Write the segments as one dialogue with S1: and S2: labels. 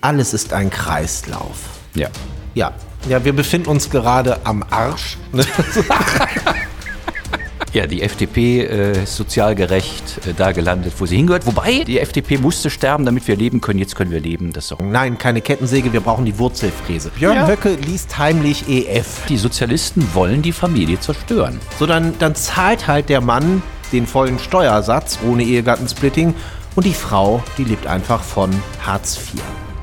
S1: Alles ist ein Kreislauf.
S2: Ja.
S1: Ja, wir befinden uns gerade am Arsch.
S2: Ja, die FDP ist sozial gerecht da gelandet, wo sie hingehört. Wobei, die FDP musste sterben, damit wir leben können. Jetzt können wir leben. Das ist doch
S1: Nein, keine Kettensäge, wir brauchen die Wurzelfräse. Björn Höcke liest heimlich EF.
S2: Die Sozialisten wollen die Familie zerstören.
S1: So, dann zahlt halt der Mann den vollen Steuersatz ohne Ehegattensplitting und die Frau, die lebt einfach von Hartz IV.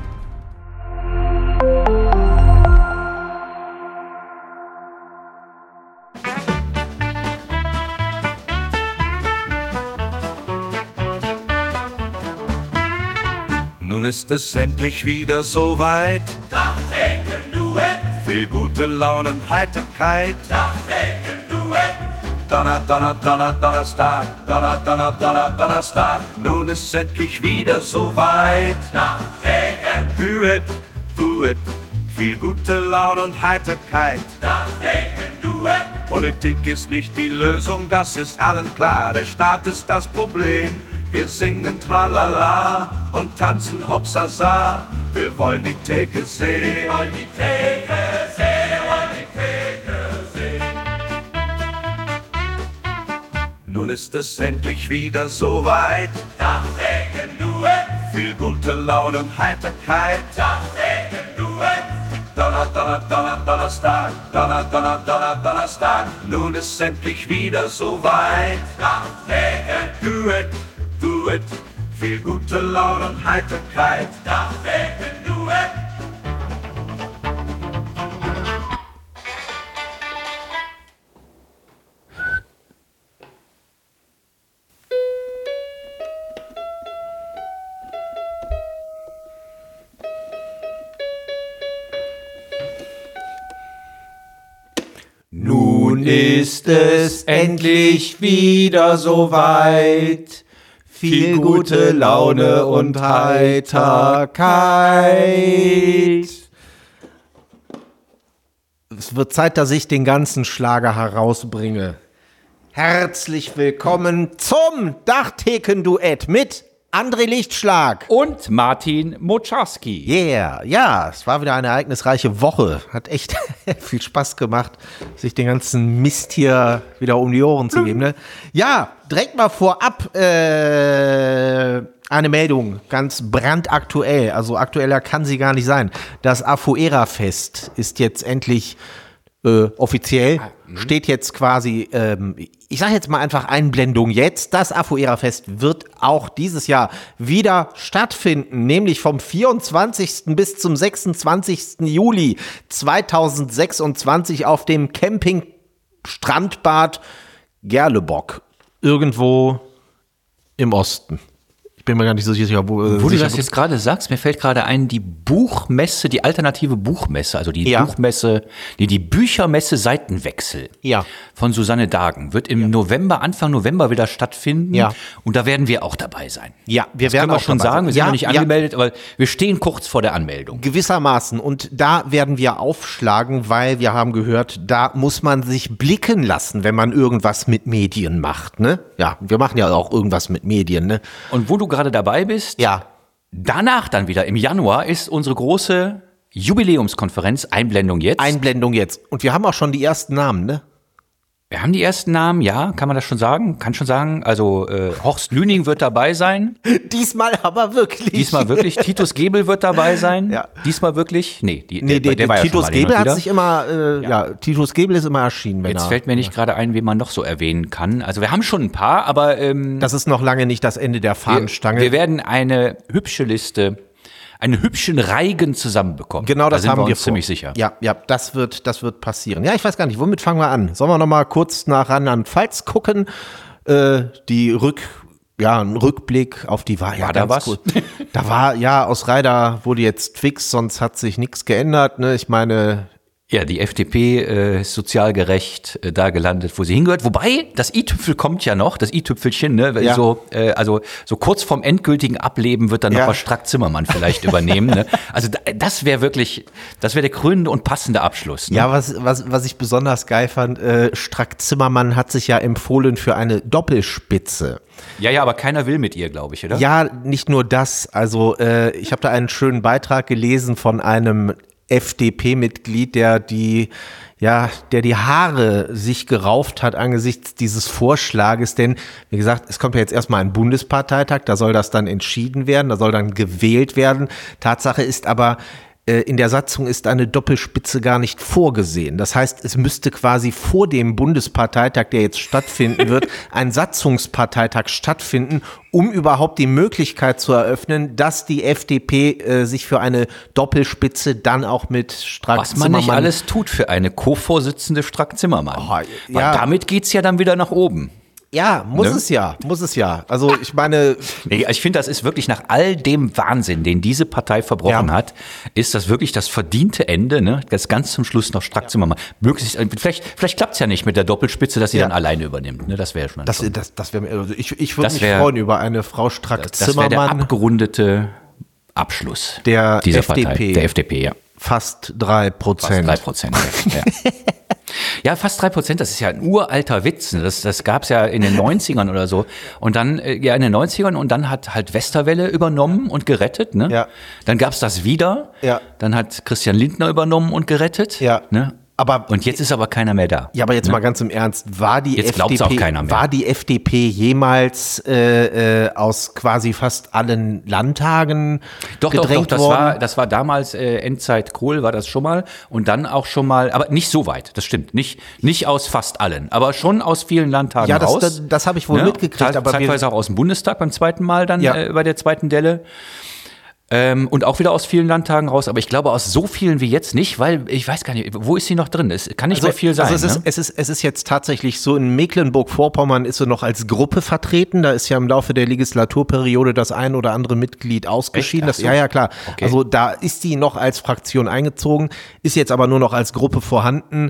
S3: Nun ist es endlich wieder soweit.
S4: Dachdecken-Duett,
S3: Viel gute Laune und Heiterkeit.
S4: Dachdecken-Duett,
S3: Donnerstag. Donnerstag. Nun ist es endlich wieder soweit.
S4: Dachdecken,
S3: Duett. Viel gute Laune und Heiterkeit.
S4: Dachdecken-Duett,
S3: Politik ist nicht die Lösung, das ist allen klar. Der Staat ist das Problem. Wir singen Tralala und tanzen Hopsasa. Wir wollen die Theke sehen.
S4: wollen die Theke sehen, wollen die Theke sehen.
S3: Nun ist es endlich wieder soweit.
S4: Dachdecken-Duett,
S3: Viel gute Laune und Heiterkeit.
S4: Dachdecken-Duett,
S3: Donnerstag. Donnerstag. Nun ist es endlich wieder soweit.
S4: Dachdecken,
S3: Duett. Viel gute Laune und Heiterkeit.
S4: Dachdecken-Duett.
S1: Nun ist es endlich wieder soweit. Viel gute Laune und Heiterkeit. Es wird Zeit, dass ich den ganzen Schlager herausbringe. Herzlich willkommen zum Dachtheken-Duett mit André Lichtschlag.
S2: Und Martin Moczarski.
S1: Yeah, ja, es war wieder eine ereignisreiche Woche. Hat echt viel Spaß gemacht, sich den ganzen Mist hier wieder um die Ohren zu geben. Ne? Ja, direkt mal vorab eine Meldung, ganz brandaktuell. Also aktueller kann sie gar nicht sein. Das Afuera-Fest ist jetzt endlich offiziell, steht jetzt quasi, ich sage jetzt mal einfach Einblendung jetzt, das Afuera-Fest wird auch dieses Jahr wieder stattfinden, nämlich vom 24. bis zum 26. Juli 2026 auf dem Camping-Strandbad Gerlebock, irgendwo im Osten. Ich bin mir gar nicht so sicher,
S2: Wo du das jetzt gerade sagst, mir fällt gerade ein, die Buchmesse, die alternative Buchmesse, also die Buchmesse, die Büchermesse Seitenwechsel von Susanne Dagen wird im November, Anfang November wieder stattfinden.
S1: Ja.
S2: Und da werden wir auch dabei sein.
S1: Ja, wir
S2: das
S1: werden
S2: können wir
S1: auch
S2: schon
S1: dabei
S2: sagen,
S1: sein.
S2: wir sind
S1: Ja,
S2: noch nicht
S1: ja.
S2: angemeldet, aber wir stehen kurz vor der Anmeldung.
S1: Gewissermaßen. Und da werden wir aufschlagen, weil wir haben gehört, da muss man sich blicken lassen, wenn man irgendwas mit Medien macht, ne? Ja, wir machen ja auch irgendwas mit Medien, ne?
S2: Und wo du gerade dabei bist,
S1: Ja.
S2: danach dann wieder im Januar ist unsere große Jubiläumskonferenz, Einblendung jetzt.
S1: Einblendung jetzt. Und wir haben auch schon die ersten Namen, ne?
S2: Wir haben die ersten Namen, ja, kann man das schon sagen? Kann schon sagen. Also Horst Lüning wird dabei sein.
S1: Diesmal aber wirklich.
S2: Diesmal wirklich. Titus Gebel wird dabei sein.
S1: Ja.
S2: Diesmal wirklich. Nee,
S1: Der
S2: war ja
S1: Titus
S2: schon mal hin
S1: Gebel
S2: und
S1: hat
S2: wieder.
S1: sich immer, Titus Gebel ist immer erschienen. Wenn
S2: Jetzt fällt mir nicht gerade ein, wen man noch so erwähnen kann. Also wir haben schon ein paar, aber
S1: das ist noch lange nicht das Ende der Fahnenstange.
S2: wir werden eine hübsche Liste, einen hübschen Reigen zusammenbekommen.
S1: Genau, das
S2: da sind
S1: haben
S2: wir
S1: wir
S2: uns ziemlich sicher.
S1: Ja, das wird passieren. Ja, ich weiß gar nicht, womit fangen wir an? Sollen wir noch mal kurz nach Rheinland-Pfalz gucken? Ein Rückblick auf die Wahl. Ja,
S2: War da
S1: ganz
S2: was?
S1: Cool. Da war, aus Reider wurde jetzt fix, sonst hat sich nichts geändert. Ne? Ich meine,
S2: Ja, die FDP ist sozial gerecht da gelandet, wo sie hingehört. Wobei, das i-Tüpfel kommt ja noch, das i-Tüpfelchen, ne? Ja. Also kurz vorm endgültigen Ableben wird dann noch mal Strack-Zimmermann vielleicht übernehmen. Ne? Also das wäre der krönende und passende Abschluss. Ne?
S1: Ja, was ich besonders geil fand, Strack-Zimmermann hat sich ja empfohlen für eine Doppelspitze.
S2: Ja, aber keiner will mit ihr, glaube ich, oder?
S1: Ja, nicht nur das. Also ich habe da einen schönen Beitrag gelesen von einem FDP-Mitglied, der die Haare sich gerauft hat angesichts dieses Vorschlages, denn wie gesagt, es kommt ja jetzt erstmal ein Bundesparteitag, da soll das dann entschieden werden, da soll dann gewählt werden. Tatsache ist aber, in der Satzung ist eine Doppelspitze gar nicht vorgesehen. Das heißt, es müsste quasi vor dem Bundesparteitag, der jetzt stattfinden wird, ein Satzungsparteitag stattfinden, um überhaupt die Möglichkeit zu eröffnen, dass die FDP sich für eine Doppelspitze dann auch mit Strack-Zimmermann...
S2: Was man nicht alles tut für eine Co-Vorsitzende Strack-Zimmermann.
S1: Oh,
S2: weil damit geht's ja dann wieder nach oben.
S1: Ja, muss es ja. Also ich meine...
S2: Nee, ich finde, das ist wirklich nach all dem Wahnsinn, den diese Partei verbrochen hat, ist das wirklich das verdiente Ende, ne? Das ganz zum Schluss noch Strack-Zimmermann. Vielleicht klappt's ja nicht mit der Doppelspitze, dass sie dann alleine übernimmt. Ne? Das wäre schon...
S1: Das wäre, also ich würde mich freuen über eine Frau Strack-Zimmermann.
S2: Das wäre der abgerundete Abschluss
S1: dieser
S2: FDP. Partei. Der FDP, ja.
S1: Fast 3%.
S2: Fast 3%, ja. Ja, fast 3%, das ist ja ein uralter Witz. Das gab's ja in den 90ern oder so. Und dann, in den 90ern, und dann hat halt Westerwelle übernommen und gerettet, ne? Ja. Dann gab's das wieder. Ja. Dann hat Christian Lindner übernommen und gerettet. Ja. Ne? Und jetzt ist aber keiner mehr da.
S1: Ja, aber jetzt mal ganz im Ernst, war die FDP jemals aus quasi fast allen Landtagen gedrängt worden?
S2: Das war damals Endzeit Kohl, war das schon mal. Und dann auch schon mal, aber nicht so weit, das stimmt. Nicht aus fast allen, aber schon aus vielen Landtagen raus.
S1: Ja, das habe ich wohl mitgekriegt.
S2: Aber zeitweise auch aus dem Bundestag beim zweiten Mal dann bei der zweiten Delle. Und auch wieder aus vielen Landtagen raus, aber ich glaube aus so vielen wie jetzt nicht, weil ich weiß gar nicht, wo ist sie noch drin? Es kann nicht mehr viel sein.
S1: Also es ist jetzt tatsächlich so, in Mecklenburg-Vorpommern ist sie noch als Gruppe vertreten, da ist ja im Laufe der Legislaturperiode das ein oder andere Mitglied ausgeschieden. Ja, klar. Okay. Also da ist sie noch als Fraktion eingezogen, ist jetzt aber nur noch als Gruppe vorhanden.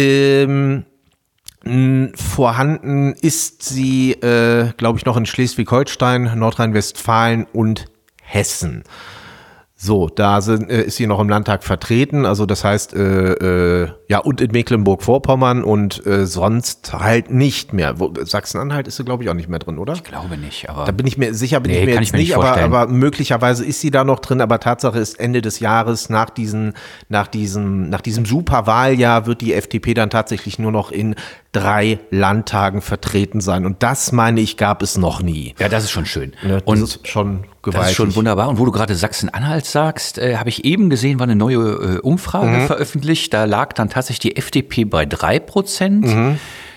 S1: Vorhanden ist sie, glaube ich, noch in Schleswig-Holstein, Nordrhein-Westfalen und Hessen. So, da ist sie noch im Landtag vertreten, also das heißt, und in Mecklenburg-Vorpommern und sonst halt nicht mehr. Sachsen-Anhalt ist sie, glaube ich, auch nicht mehr drin, oder?
S2: Ich glaube nicht, aber...
S1: Da bin ich mir sicher, aber möglicherweise ist sie da noch drin, aber Tatsache ist, Ende des Jahres, nach diesem Superwahljahr wird die FDP dann tatsächlich nur noch in 3 Landtagen vertreten sein. Und das, meine ich, gab es noch nie.
S2: Ja, das ist schon schön.
S1: Ja, das ist schon gewaltig.
S2: Das ist schon wunderbar. Und wo du gerade Sachsen-Anhalt sagst, habe ich eben gesehen, war eine neue Umfrage veröffentlicht. Da lag dann tatsächlich die FDP bei 3%.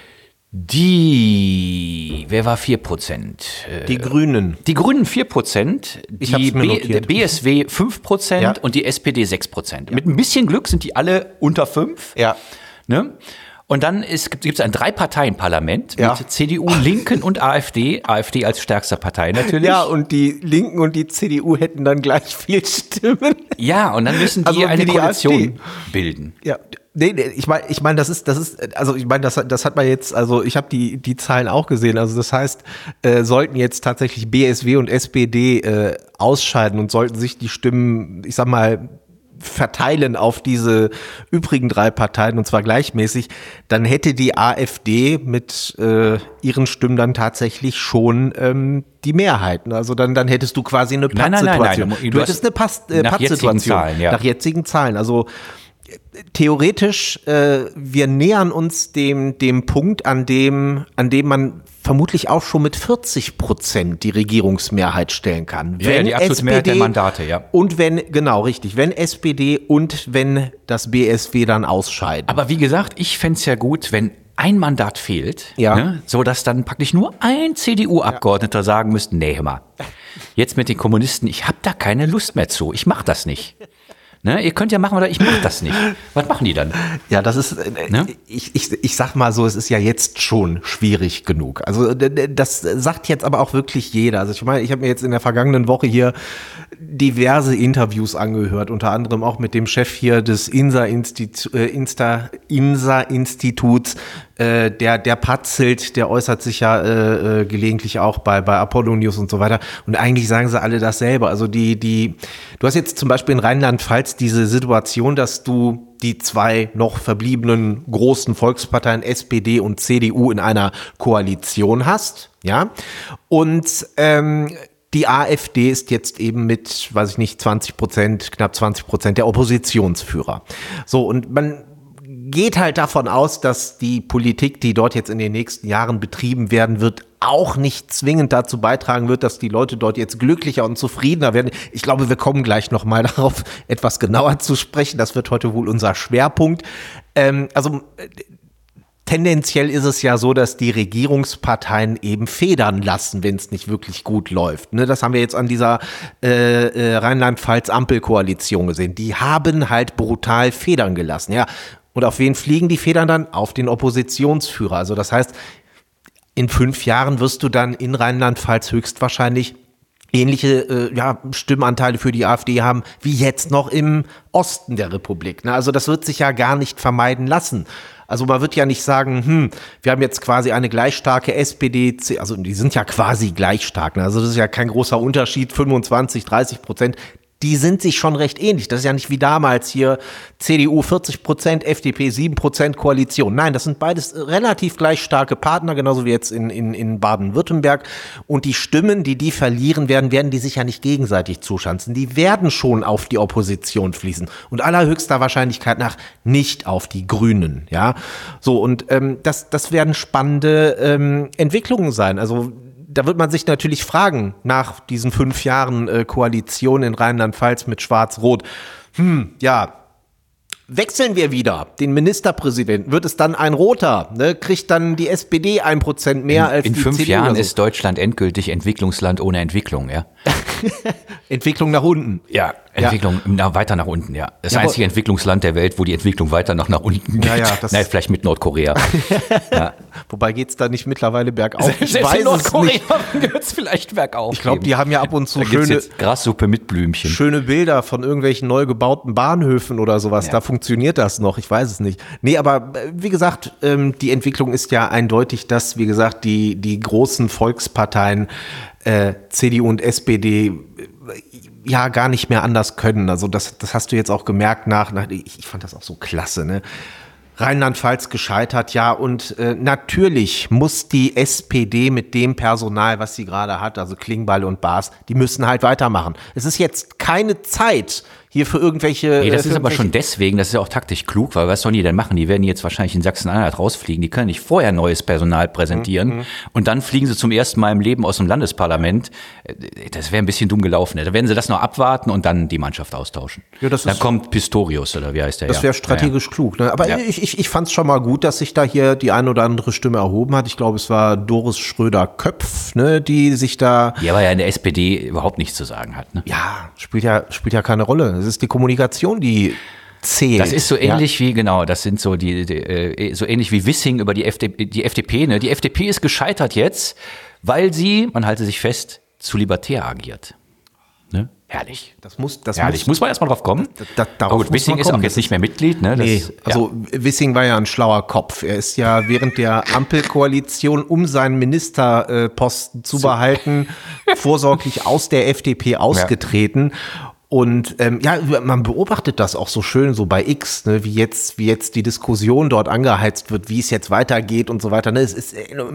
S2: Wer war 4%?
S1: Die Grünen.
S2: Die Grünen 4%, der BSW 5% und die SPD 6%. Ja. Mit ein bisschen Glück sind die alle unter 5. Ja. Ne? Und dann gibt es ein 3-Parteien-Parlament mit CDU, Linken und AfD. AfD als stärkster Partei natürlich.
S1: Ja, und die Linken und die CDU hätten dann gleich viel Stimmen.
S2: Ja, und dann müssen die eine Koalition bilden.
S1: Ja. Nee, ich meine, das hat man jetzt, also ich habe die Zahlen auch gesehen, also das heißt, sollten jetzt tatsächlich BSW und SPD ausscheiden und sollten sich die Stimmen, ich sag mal, verteilen auf diese übrigen 3 Parteien und zwar gleichmäßig, dann hätte die AfD mit ihren Stimmen dann tatsächlich schon die Mehrheiten. Also dann hättest du quasi eine Pattsituation.
S2: Nein. Du hättest eine Pattsituation
S1: nach jetzigen Zahlen. Also theoretisch, wir nähern uns dem Punkt, an dem man vermutlich auch schon mit 40% die Regierungsmehrheit stellen kann.
S2: Wenn die absolute Mehrheit der Mandate, ja.
S1: Und wenn SPD und wenn das BSW dann ausscheiden.
S2: Aber wie gesagt, ich fände es ja gut, wenn ein Mandat fehlt, ne, so dass dann praktisch nur ein CDU-Abgeordneter sagen müsste, nee, hör mal, jetzt mit den Kommunisten, ich habe da keine Lust mehr zu, ich mache das nicht. Ne? Ihr könnt ja machen, oder ich mache das nicht. Was machen die dann?
S1: Ja, das ist, ne? Ich sag mal so, es ist ja jetzt schon schwierig genug. Also das sagt jetzt aber auch wirklich jeder. Also ich meine, ich habe mir jetzt in der vergangenen Woche hier diverse Interviews angehört, unter anderem auch mit dem Chef hier des INSA-Instituts, der Patzelt, der äußert sich ja gelegentlich auch bei Apollo News und so weiter. Und eigentlich sagen sie alle dasselbe. Also du hast jetzt zum Beispiel in Rheinland-Pfalz diese Situation, dass du die zwei noch verbliebenen großen Volksparteien SPD und CDU in einer Koalition hast, ja. Und die AfD ist jetzt eben mit, weiß ich nicht, 20%, knapp 20% der Oppositionsführer. So, und man geht halt davon aus, dass die Politik, die dort jetzt in den nächsten Jahren betrieben werden wird, auch nicht zwingend dazu beitragen wird, dass die Leute dort jetzt glücklicher und zufriedener werden. Ich glaube, wir kommen gleich nochmal darauf, etwas genauer zu sprechen. Das wird heute wohl unser Schwerpunkt. Tendenziell ist es ja so, dass die Regierungsparteien eben federn lassen, wenn es nicht wirklich gut läuft. Ne, das haben wir jetzt an dieser Rheinland-Pfalz-Ampelkoalition gesehen. Die haben halt brutal federn gelassen. Ja. Und auf wen fliegen die Federn dann? Auf den Oppositionsführer. Also das heißt, in 5 Jahren wirst du dann in Rheinland-Pfalz höchstwahrscheinlich ähnliche Stimmanteile für die AfD haben, wie jetzt noch im Osten der Republik. Ne? Also das wird sich ja gar nicht vermeiden lassen. Also man wird ja nicht sagen, wir haben jetzt quasi eine gleich starke SPD, also die sind ja quasi gleich stark. Ne? Also das ist ja kein großer Unterschied, 25-30%. Die sind sich schon recht ähnlich. Das ist ja nicht wie damals hier CDU 40%, FDP 7% Koalition. Nein, das sind beides relativ gleich starke Partner, genauso wie jetzt in Baden-Württemberg. Und die Stimmen, die verlieren werden die sich ja nicht gegenseitig zuschanzen. Die werden schon auf die Opposition fließen. Und allerhöchster Wahrscheinlichkeit nach nicht auf die Grünen. Ja, so, und das werden spannende Entwicklungen sein. Also da wird man sich natürlich fragen, nach diesen 5 Jahren Koalition in Rheinland-Pfalz mit Schwarz-Rot, wechseln wir wieder den Ministerpräsidenten, wird es dann ein Roter, ne? Kriegt dann die SPD 1% mehr als die CDU?
S2: In 5 Jahren ist Deutschland endgültig Entwicklungsland ohne Entwicklung, ja?
S1: Entwicklung nach unten.
S2: Ja, Entwicklung weiter nach unten, ja. Das einzige Entwicklungsland der Welt, wo die Entwicklung weiter nach unten geht. Nein, vielleicht mit Nordkorea.
S1: Ja. Wobei geht's da nicht mittlerweile bergauf?
S2: Selbst in Nordkorea geht's vielleicht bergauf.
S1: Ich glaube, die haben ja ab und zu
S2: schöne Grassuppe mit Blümchen.
S1: Schöne Bilder von irgendwelchen neu gebauten Bahnhöfen oder sowas. Ja. Da funktioniert das noch. Ich weiß es nicht. Nee, aber wie gesagt, die Entwicklung ist ja eindeutig, dass, wie gesagt, die großen Volksparteien CDU und SPD ja gar nicht mehr anders können. Also das hast du jetzt auch gemerkt ich fand das auch so klasse, ne? Rheinland-Pfalz gescheitert, ja, und natürlich muss die SPD mit dem Personal, was sie gerade hat, also Klingbeil und Baas, die müssen halt weitermachen. Es ist jetzt keine Zeit hier für irgendwelche...
S2: Nee, das ist aber schon deswegen, das ist ja auch taktisch klug, weil was sollen die denn machen? Die werden jetzt wahrscheinlich in Sachsen-Anhalt rausfliegen, die können nicht vorher neues Personal präsentieren und dann fliegen sie zum ersten Mal im Leben aus dem Landesparlament. Das wäre ein bisschen dumm gelaufen. Da werden sie das noch abwarten und dann die Mannschaft austauschen. Ja, dann kommt Pistorius, oder wie heißt der?
S1: Das wäre strategisch klug. Ne? Aber ich fand es schon mal gut, dass sich da hier die ein oder andere Stimme erhoben hat. Ich glaube, es war Doris Schröder-Köpf, ne, die sich da...
S2: Ja, weil ja in der SPD überhaupt nichts zu sagen hat. Ne?
S1: Ja, spielt ja keine Rolle. Es ist die Kommunikation, die zählt.
S2: Das ist so ähnlich wie, genau, das sind so so ähnlich wie Wissing über die FDP. Ne? Die FDP ist gescheitert jetzt, weil sie, man halte sich fest, zu libertär agiert. Ne? Herrlich. Muss man erstmal drauf kommen. Aber gut, Wissing ist auch jetzt nicht mehr Mitglied. Ne?
S1: Wissing war ja ein schlauer Kopf. Er ist ja während der Ampelkoalition, um seinen Ministerposten zu behalten, vorsorglich aus der FDP ausgetreten. Und man beobachtet das auch so schön so bei X, ne, wie jetzt die Diskussion dort angeheizt wird, wie es jetzt weitergeht und so weiter. Ne, es ist,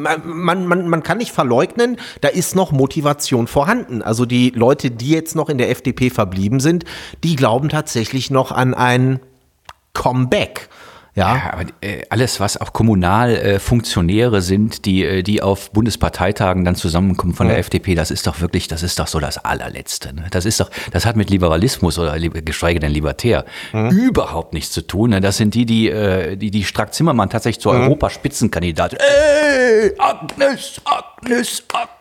S1: man kann nicht verleugnen, da ist noch Motivation vorhanden. Also die Leute, die jetzt noch in der FDP verblieben sind, die glauben tatsächlich noch an ein Comeback. Ja,
S2: aber alles, was auch kommunal Funktionäre sind, die auf Bundesparteitagen dann zusammenkommen von der FDP, das ist doch so das Allerletzte. Ne? Das hat mit Liberalismus oder geschweige denn libertär überhaupt nichts zu tun. Ne? Das sind die Strack-Zimmermann tatsächlich zur Europaspitzenkandidatin. Agnes.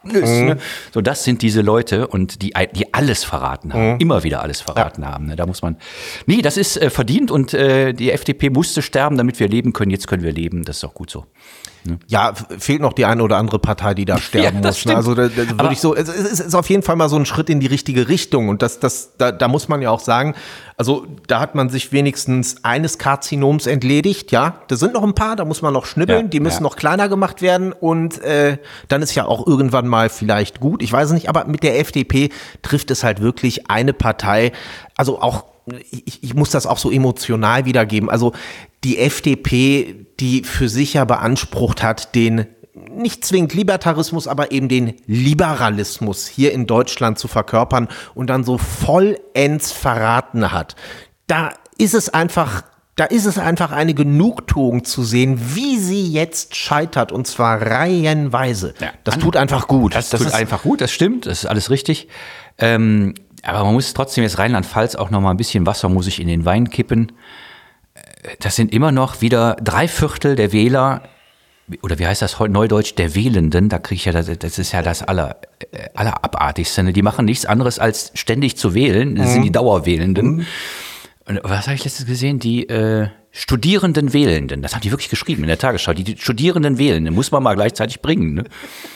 S2: Ne? So, das sind diese Leute und die alles verraten haben, immer wieder alles verraten haben. Ne? Da muss man, das ist verdient und die FDP musste sterben, damit wir leben können. Jetzt können wir leben, das ist auch gut so. Ne?
S1: Ja, fehlt noch die eine oder andere Partei, die da sterben muss. Ne? Also da würde ich so, es ist auf jeden Fall mal so ein Schritt in die richtige Richtung und da muss man ja auch sagen, also da hat man sich wenigstens eines Karzinoms entledigt, ja, da sind noch ein paar, da muss man noch schnibbeln, die müssen noch kleiner gemacht werden und dann ist ja auch irgendwann mal vielleicht gut, ich weiß es nicht, aber mit der FDP trifft es halt wirklich eine Partei, also auch ich muss das auch so emotional wiedergeben. Also die FDP, die für sich ja beansprucht hat, den nicht zwingend Libertarismus, aber eben den Liberalismus hier in Deutschland zu verkörpern und dann so vollends verraten hat. Da ist es einfach eine Genugtuung zu sehen, wie sie jetzt scheitert, und zwar reihenweise. Ja, das tut einfach gut.
S2: Das tut einfach gut, das stimmt, das ist alles richtig. Aber man muss trotzdem jetzt Rheinland-Pfalz auch noch mal ein bisschen Wasser muss ich in den Wein kippen. Das sind immer noch wieder 3/4 der Wähler, oder wie heißt das heute neudeutsch, der Wählenden, da kriege ich ja, das ist ja das Allerabartigste. Die machen nichts anderes als ständig zu wählen, das sind die Dauerwählenden. Und was habe ich letztens gesehen? Die Studierenden Wählenden, das haben die wirklich geschrieben in der Tagesschau, die Studierenden Wählenden, muss man mal gleichzeitig bringen. Ne?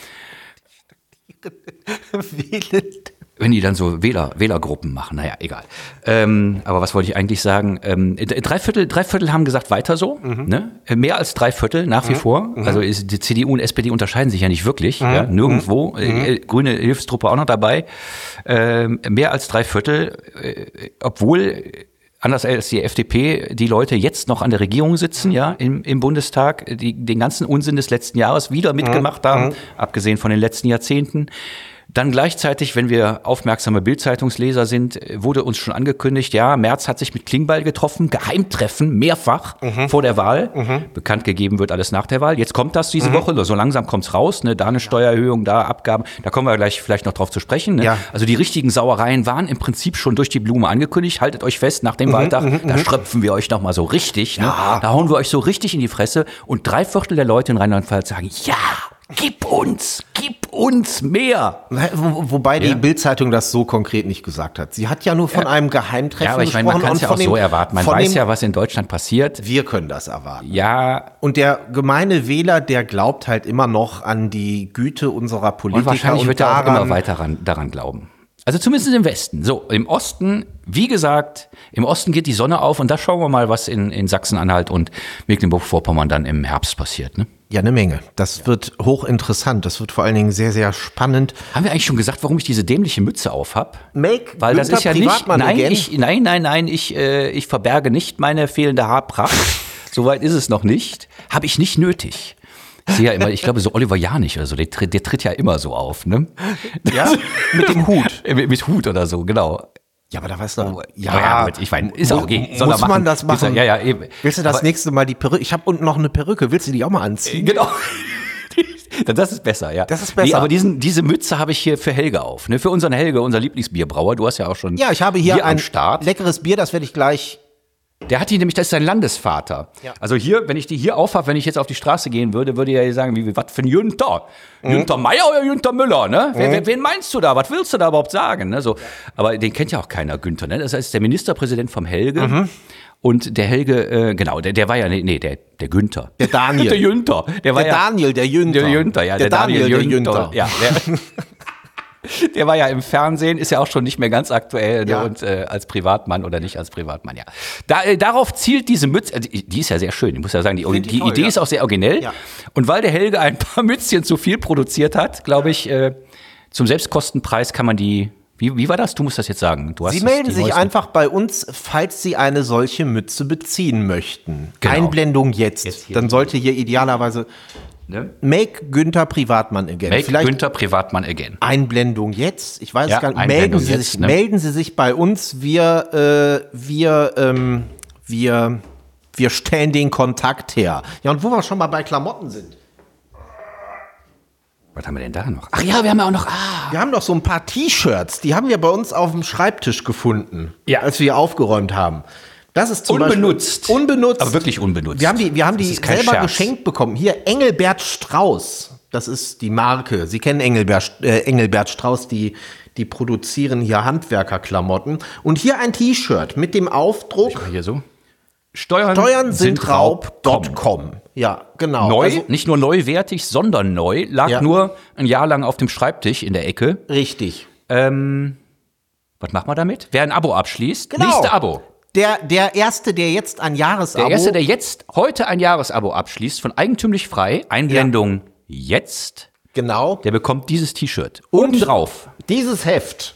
S2: Wählenden. Wenn die dann so Wählergruppen machen, naja, egal. Aber was wollte ich eigentlich sagen? 3/4 haben gesagt, weiter so. Ne? Mehr als 3/4 nach wie vor. Also die CDU und SPD unterscheiden sich ja nicht wirklich. Ja? Nirgendwo. Grüne Hilfstruppe auch noch dabei. Mehr als 3/4, obwohl anders als die FDP, die Leute jetzt noch an der Regierung sitzen, ja, im Bundestag, die den ganzen Unsinn des letzten Jahres wieder mitgemacht haben, abgesehen von den letzten Jahrzehnten. Dann gleichzeitig, wenn wir aufmerksame Bild-Zeitungsleser sind, wurde uns schon angekündigt, ja, Merz hat sich mit Klingbeil getroffen, Geheimtreffen, mehrfach vor der Wahl. Bekannt gegeben wird alles nach der Wahl. Jetzt kommt das diese Woche, so langsam kommt's raus, ne? Da eine Steuererhöhung, da Abgaben, da kommen wir gleich vielleicht noch drauf zu sprechen. Ne? Ja. Also die richtigen Sauereien waren im Prinzip schon durch die Blume angekündigt. Haltet euch fest, nach dem Wahltag, da schröpfen wir euch nochmal so richtig. Ne? Ja. Da hauen wir euch so richtig in die Fresse. Und 3/4 der Leute in Rheinland-Pfalz sagen, ja, gib uns mehr.
S1: Wobei die Bild-Zeitung das so konkret nicht gesagt hat. Sie hat ja nur von einem Geheimtreffen gesprochen.
S2: Ja, aber ich meine, man kann es ja auch so erwarten. Man weiß ja, was in Deutschland passiert.
S1: Wir können das erwarten.
S2: Ja.
S1: Und der gemeine Wähler, der glaubt halt immer noch an die Güte unserer Politiker.
S2: Und wahrscheinlich wird er auch immer weiter daran glauben. Also zumindest im Westen. So, im Osten, wie gesagt, im Osten geht die Sonne auf und da schauen wir mal, was in Sachsen-Anhalt und Mecklenburg-Vorpommern dann im Herbst passiert, ne?
S1: Ja, eine Menge. Das wird hochinteressant. Das wird vor allen Dingen sehr, sehr spannend.
S2: Haben wir eigentlich schon gesagt, warum ich diese dämliche Mütze auf habe?
S1: Weil das ist ja nicht.
S2: Nein, ich verberge nicht meine fehlende Haarpracht. Soweit ist es noch nicht. Habe ich nicht nötig. Ich sehe ja immer, ich glaube, so Oliver Janich oder so, der tritt ja immer so auf, ne?
S1: Ja, mit dem Hut.
S2: mit Hut oder so, genau.
S1: Ja, aber da weißt du,
S2: ich meine, ist auch okay.
S1: Muss man das machen?
S2: Ja, eben.
S1: Willst du das nächste Mal die Perücke? Ich habe unten noch eine Perücke. Willst du die auch mal anziehen?
S2: Genau. Das ist besser, ja.
S1: Das ist besser.
S2: Nee, aber diese Mütze habe ich hier für Helge auf, ne? Für unseren Helge, unser Lieblingsbierbrauer. Du hast ja auch schon.
S1: Ja, ich habe hier ein leckeres Bier, das werde ich gleich.
S2: Der hat die nämlich, das ist sein Landesvater. Ja. Also hier, wenn ich die hier aufhabe, wenn ich jetzt auf die Straße gehen würde, würde er sagen, was für ein Jünter? Jünter Meier oder Jünter Müller, ne? Wen meinst du da? Was willst du da überhaupt sagen? Ne? So, aber den kennt ja auch keiner, Günther, ne? Das heißt, der Ministerpräsident vom Helge. Und der Helge, genau, der war ja, der Günther.
S1: Der Daniel.
S2: Der Jünter. Der
S1: Daniel, der Jünter.
S2: Der Jünter, ja.
S1: Der Daniel, der Jünter.
S2: Ja, der war ja im Fernsehen, ist ja auch schon nicht mehr ganz aktuell, ne? Und als Privatmann oder nicht als Privatmann, ja. Darauf zielt diese Mütze, die ist ja sehr schön, ich muss ja sagen, die Idee ist auch sehr originell. Ja. Und weil der Helge ein paar Mützchen zu viel produziert hat, glaube ich, zum Selbstkostenpreis kann man die, wie war das? Du musst das jetzt sagen.
S1: Sie melden sich einfach bei uns, falls Sie eine solche Mütze beziehen möchten. Genau. Einblendung jetzt. Dann sollte hier idealerweise... Ne? Make Günther Privatmann again.
S2: Günther Privatmann again.
S1: Einblendung jetzt. Ich weiß es gar nicht. Melden Sie sich bei uns. Wir stellen den Kontakt her. Ja, und wo wir schon mal bei Klamotten sind.
S2: Was haben wir denn da noch? Ach ja, wir haben ja auch noch.
S1: Wir haben noch so ein paar T-Shirts. Die haben wir bei uns auf dem Schreibtisch gefunden, als wir hier aufgeräumt haben. Das ist zum
S2: unbenutzt.
S1: Beispiel unbenutzt.
S2: Aber wirklich unbenutzt.
S1: Wir haben die selber geschenkt bekommen. Hier, Engelbert Strauß. Das ist die Marke. Sie kennen Engelbert Strauß, die produzieren hier Handwerkerklamotten. Und hier ein T-Shirt mit dem Aufdruck.
S2: Hier so. Steuern
S1: sind Raub.com. Ja, genau.
S2: Neu, also, nicht nur neuwertig, sondern neu. Lag nur ein Jahr lang auf dem Schreibtisch in der Ecke.
S1: Richtig.
S2: Was machen wir damit? Wer ein Abo abschließt,
S1: genau.
S2: Nächste Abo.
S1: Der Erste, der jetzt ein Jahresabo...
S2: Der Erste, der jetzt heute ein Jahresabo abschließt, von eigentümlich frei, Einblendung jetzt,
S1: genau,
S2: der bekommt dieses T-Shirt obendrauf.
S1: Dieses Heft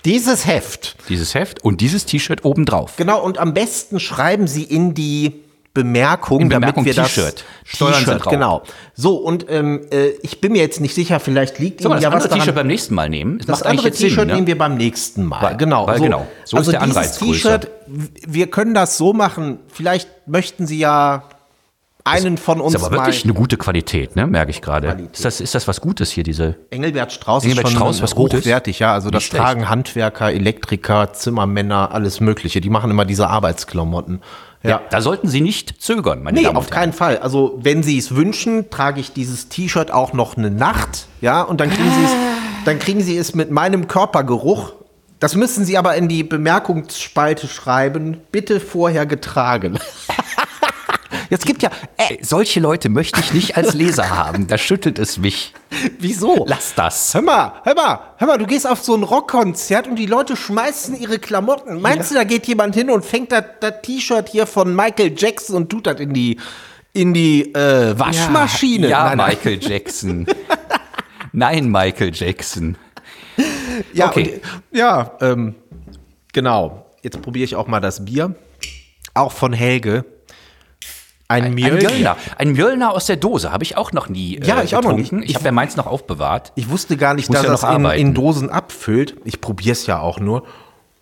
S2: und dieses T-Shirt obendrauf.
S1: Genau, und am besten schreiben Sie in die Bemerkung, damit wir
S2: T-Shirt.
S1: Steuern sind raub. Genau. So, und ich bin mir jetzt nicht sicher, vielleicht liegt Ihnen ja was daran.
S2: Das andere T-Shirt beim nächsten Mal nehmen.
S1: Das andere T-Shirt nehmen wir beim nächsten Mal.
S2: Genau. So
S1: also
S2: ist der Anreiz
S1: dieses T-Shirt, wir können das so machen, vielleicht möchten Sie ja einen von uns mal...
S2: Das ist aber wirklich eine gute Qualität, ne? Merke ich gerade. Ist das was Gutes hier, diese...
S1: Engelbert Strauß ist schon
S2: was
S1: hochwertig, ja. Also das tragen Handwerker, Elektriker, Zimmermänner, alles Mögliche. Die machen immer diese Arbeitsklamotten. Ja,
S2: da sollten Sie nicht zögern, meine Damen und Herren.
S1: Nee, auf keinen Fall. Also wenn Sie es wünschen, trage ich dieses T-Shirt auch noch eine Nacht, ja, und dann kriegen Sie es mit meinem Körpergeruch. Das müssen Sie aber in die Bemerkungsspalte schreiben. Bitte vorher getragen. Jetzt gibt ja...
S2: solche Leute möchte ich nicht als Leser haben. Da schüttelt es mich.
S1: Wieso?
S2: Lass das.
S1: Hör mal, du gehst auf so ein Rockkonzert und die Leute schmeißen ihre Klamotten. Meinst du, da geht jemand hin und fängt das T-Shirt hier von Michael Jackson und tut das in die Waschmaschine?
S2: Ja, Michael Jackson. Nein, Michael Jackson.
S1: Ja,
S2: okay.
S1: Genau. Jetzt probiere ich auch mal das Bier. Auch von Helge. Ein Mjölner aus der Dose habe ich auch noch nie ich auch noch nicht.
S2: Ich habe ja meins noch aufbewahrt.
S1: Ich wusste gar nicht, dass das in Dosen abfüllt. Ich probiere es ja auch nur.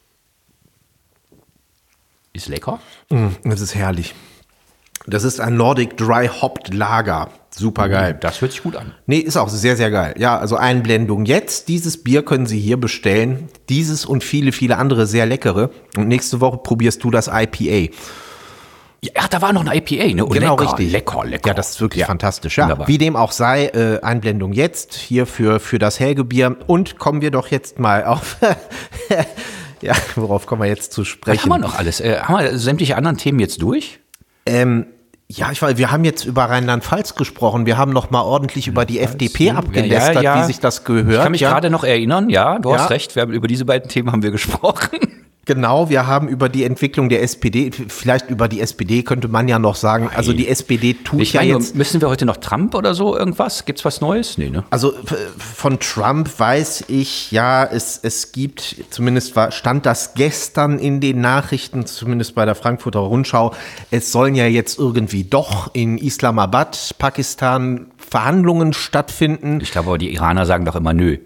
S2: Ist lecker.
S1: Das ist herrlich. Das ist ein Nordic Dry Hopped Lager. Super geil.
S2: Das hört sich gut an.
S1: Nee, ist auch sehr, sehr geil. Ja, also Einblendung jetzt. Dieses Bier können Sie hier bestellen. Dieses und viele, viele andere sehr leckere. Und nächste Woche probierst du das IPA.
S2: Ja, da war noch ein IPA, ne?
S1: Genau, richtig.
S2: Lecker.
S1: Ja, das ist wirklich fantastisch. Ja, wie dem auch sei, Einblendung jetzt hier für das Helgebier. Und kommen wir doch jetzt mal auf, ja, worauf kommen wir jetzt zu sprechen?
S2: Was haben wir noch alles? Haben wir sämtliche anderen Themen jetzt durch?
S1: Ja, wir haben jetzt über Rheinland-Pfalz gesprochen. Wir haben noch mal ordentlich über die FDP abgelästert, wie sich das gehört. Ich
S2: kann mich gerade noch erinnern, du hast recht. Über diese beiden Themen haben wir gesprochen.
S1: Genau, wir haben über die Entwicklung der SPD, vielleicht über die SPD könnte man ja noch sagen, also die SPD tut jetzt...
S2: Müssen wir heute noch Trump oder so irgendwas? Gibt's was Neues? Nee, ne?
S1: Also von Trump weiß ich, ja, es gibt, zumindest stand das gestern in den Nachrichten, zumindest bei der Frankfurter Rundschau, es sollen ja jetzt irgendwie doch in Islamabad, Pakistan, Verhandlungen stattfinden.
S2: Ich glaube aber, die Iraner sagen doch immer nö.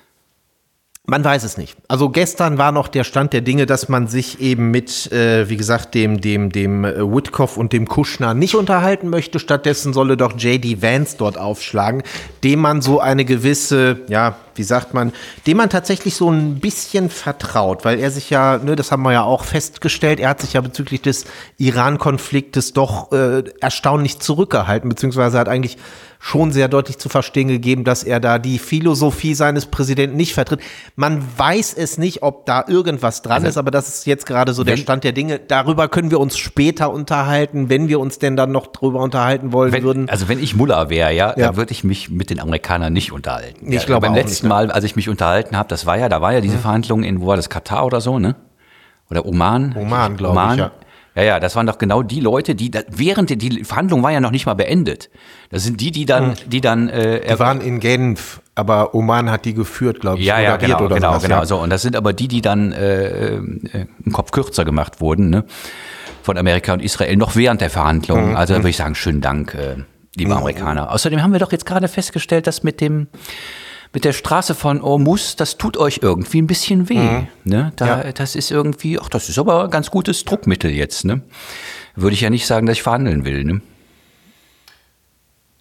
S1: Man weiß es nicht. Also gestern war noch der Stand der Dinge, dass man sich eben mit, wie gesagt, dem Witkoff und dem Kushner nicht unterhalten möchte. Stattdessen solle doch J.D. Vance dort aufschlagen, dem man so eine gewisse, ja, wie sagt man, dem man tatsächlich so ein bisschen vertraut, weil er sich ja, ne, das haben wir ja auch festgestellt, er hat sich ja bezüglich des Iran-Konfliktes doch erstaunlich zurückgehalten, beziehungsweise hat eigentlich schon sehr deutlich zu verstehen gegeben, dass er da die Philosophie seines Präsidenten nicht vertritt. Man weiß es nicht, ob da irgendwas dran ist, aber das ist jetzt gerade so der Stand der Dinge. Darüber können wir uns später unterhalten, wenn wir uns denn dann noch drüber unterhalten wollen würden.
S2: Also wenn ich Mullah wäre, dann würde ich mich mit den Amerikanern nicht unterhalten.
S1: Ich glaube
S2: beim letzten Mal, als ich mich unterhalten habe, da war ja diese Verhandlung in, wo war das, Katar oder so, ne? Oder Oman?
S1: Oman, glaube ich, ja.
S2: Ja, das waren doch genau die Leute, die während die Verhandlung war ja noch nicht mal beendet. Das sind die dann die
S1: waren in Genf, aber Oman hat die geführt, glaube ich.
S2: Ja, genau. So, und das sind aber die dann einen Kopf kürzer gemacht wurden, ne? Von Amerika und Israel noch während der Verhandlungen. Also da würde ich sagen, schönen Dank, liebe Amerikaner. Außerdem haben wir doch jetzt gerade festgestellt, dass mit der Straße von Hormuz, das tut euch irgendwie ein bisschen weh. Ne? Das ist irgendwie, das ist aber ein ganz gutes Druckmittel jetzt. Ne? Würde ich ja nicht sagen, dass ich verhandeln will. Ne?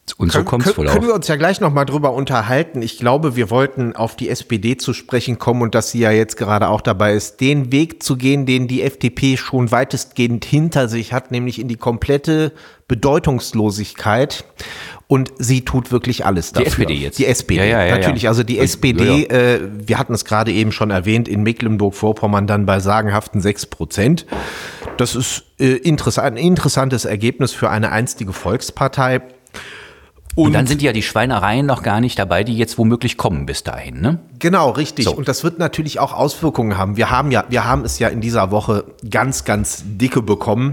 S2: Und so kommt es wohl auch.
S1: Können wir uns ja gleich nochmal drüber unterhalten. Ich glaube, wir wollten auf die SPD zu sprechen kommen und dass sie ja jetzt gerade auch dabei ist, den Weg zu gehen, den die FDP schon weitestgehend hinter sich hat, nämlich in die komplette Bedeutungslosigkeit. Und sie tut wirklich alles dafür.
S2: Die SPD jetzt?
S1: Die SPD,
S2: ja,
S1: natürlich.
S2: Ja.
S1: Also die SPD, wir hatten es gerade eben schon erwähnt, in Mecklenburg-Vorpommern dann bei sagenhaften 6%. Das ist ein interessantes Ergebnis für eine einstige Volkspartei.
S2: Und dann sind ja die Schweinereien noch gar nicht dabei, die jetzt womöglich kommen bis dahin, ne?
S1: Genau, richtig.
S2: So.
S1: Und das wird natürlich auch Auswirkungen haben. Wir haben es ja in dieser Woche ganz, ganz dicke bekommen.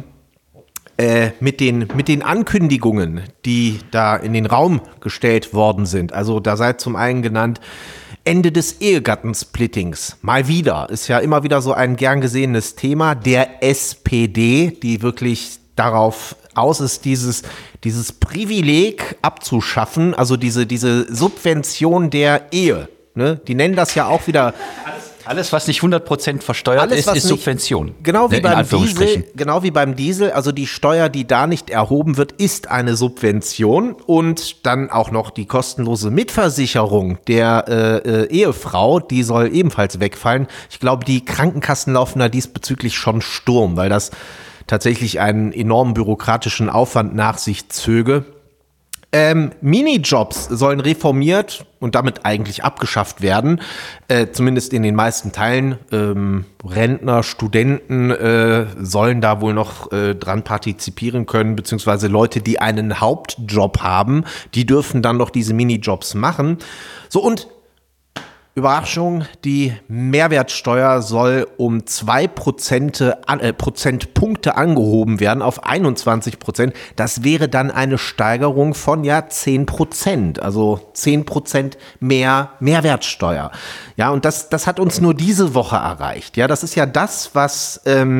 S1: Mit den Ankündigungen, die da in den Raum gestellt worden sind. Also da sei zum einen genannt, Ende des Ehegattensplittings. Mal wieder. Ist ja immer wieder so ein gern gesehenes Thema der SPD, die wirklich darauf aus ist, dieses Privileg abzuschaffen, also diese Subvention der Ehe. Ne? Die nennen das ja auch wieder...
S2: Alles, was nicht 100% versteuert ist Subvention.
S1: Genau wie beim Diesel, also die Steuer, die da nicht erhoben wird, ist eine Subvention und dann auch noch die kostenlose Mitversicherung der Ehefrau, die soll ebenfalls wegfallen. Ich glaube, die Krankenkassen laufen da diesbezüglich schon Sturm, weil das tatsächlich einen enormen bürokratischen Aufwand nach sich zöge. Minijobs sollen reformiert und damit eigentlich abgeschafft werden, zumindest in den meisten Teilen. Rentner, Studenten sollen da wohl noch dran partizipieren können, beziehungsweise Leute, die einen Hauptjob haben, die dürfen dann noch diese Minijobs machen. So, und Überraschung, die Mehrwertsteuer soll um 2 Prozentpunkte angehoben werden auf 21%. Das wäre dann eine Steigerung von 10%, also 10% mehr Mehrwertsteuer. Ja, und das hat uns nur diese Woche erreicht. Ja, das ist ja das, was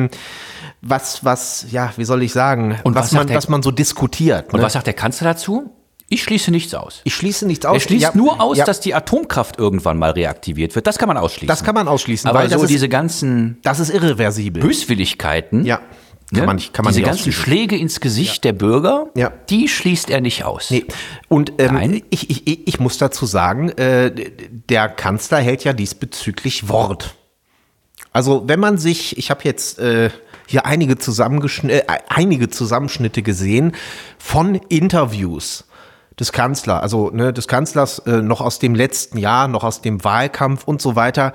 S1: wie soll ich sagen,
S2: und
S1: was man so diskutiert.
S2: Und was sagt der Kanzler dazu? Ich schließe nichts aus.
S1: Ich schließe nichts aus.
S2: Er schließt nur aus, dass die Atomkraft irgendwann mal reaktiviert wird. Das kann man ausschließen.
S1: Das kann man ausschließen.
S2: Aber so diese ganzen...
S1: Das ist irreversibel.
S2: Böswilligkeiten.
S1: Ja. Kann man nicht
S2: diese ganzen Schläge ins Gesicht der Bürger, die schließt er nicht aus.
S1: Nee. Und ich muss dazu sagen, der Kanzler hält ja diesbezüglich Wort. Also wenn man sich, ich habe jetzt hier einige Zusammenschnitte gesehen von Interviews des Kanzlers, noch aus dem letzten Jahr, noch aus dem Wahlkampf und so weiter.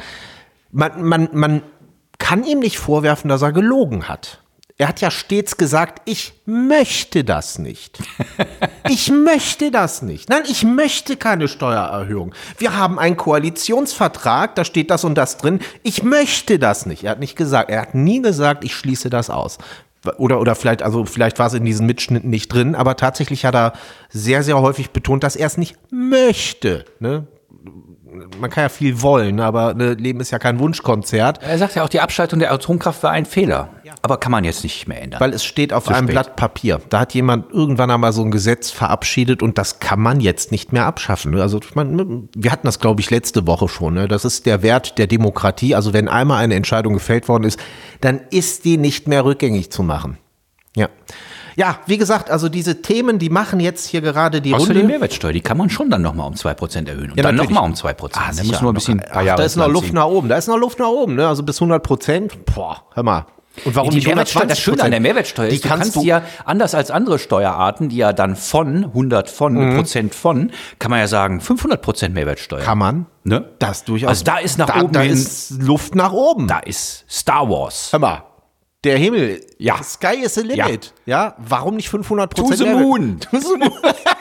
S1: Man kann ihm nicht vorwerfen, dass er gelogen hat. Er hat ja stets gesagt, ich möchte das nicht. Ich möchte das nicht. Nein, ich möchte keine Steuererhöhung. Wir haben einen Koalitionsvertrag, da steht das und das drin. Ich möchte das nicht. Er hat nie gesagt, ich schließe das aus. Oder vielleicht war es in diesen Mitschnitten nicht drin, aber tatsächlich hat er sehr, sehr häufig betont, dass er es nicht möchte. Ne? Man kann ja viel wollen, aber Leben ist ja kein Wunschkonzert.
S2: Er sagt ja auch, die Abschaltung der Atomkraft war ein Fehler. Ja. Aber kann man jetzt nicht mehr ändern.
S1: Weil es steht auf einem Blatt Papier. Da hat jemand irgendwann einmal so ein Gesetz verabschiedet und das kann man jetzt nicht mehr abschaffen. Also wir hatten das, glaube ich, letzte Woche schon. Ne? Das ist der Wert der Demokratie. Also wenn einmal eine Entscheidung gefällt worden ist, dann ist die nicht mehr rückgängig zu machen. Ja. Ja, wie gesagt, also diese Themen, die machen jetzt hier gerade die Runde.
S2: Außerdem die Mehrwertsteuer, die kann man schon dann nochmal um 2% erhöhen. Und dann nochmal um 2%.
S1: Da muss nur ein bisschen da ist noch Luft nach oben. Da ist noch Luft nach oben, ne? Also bis 100%. Boah, hör mal. Und warum nicht 120%?
S2: Das Schöne an der Mehrwertsteuer ist, du kannst die ja, anders als andere Steuerarten, die ja dann von 100 von, Prozent von, kann man ja sagen, 500% Mehrwertsteuer.
S1: Kann man.
S2: Ne?
S1: Das durchaus.
S2: Also da ist nach oben
S1: da ist Luft nach oben.
S2: Da ist Star Wars.
S1: Hör mal. Der Himmel, Sky is the limit. Ja, warum nicht 500%?
S2: To the moon.
S1: To the moon.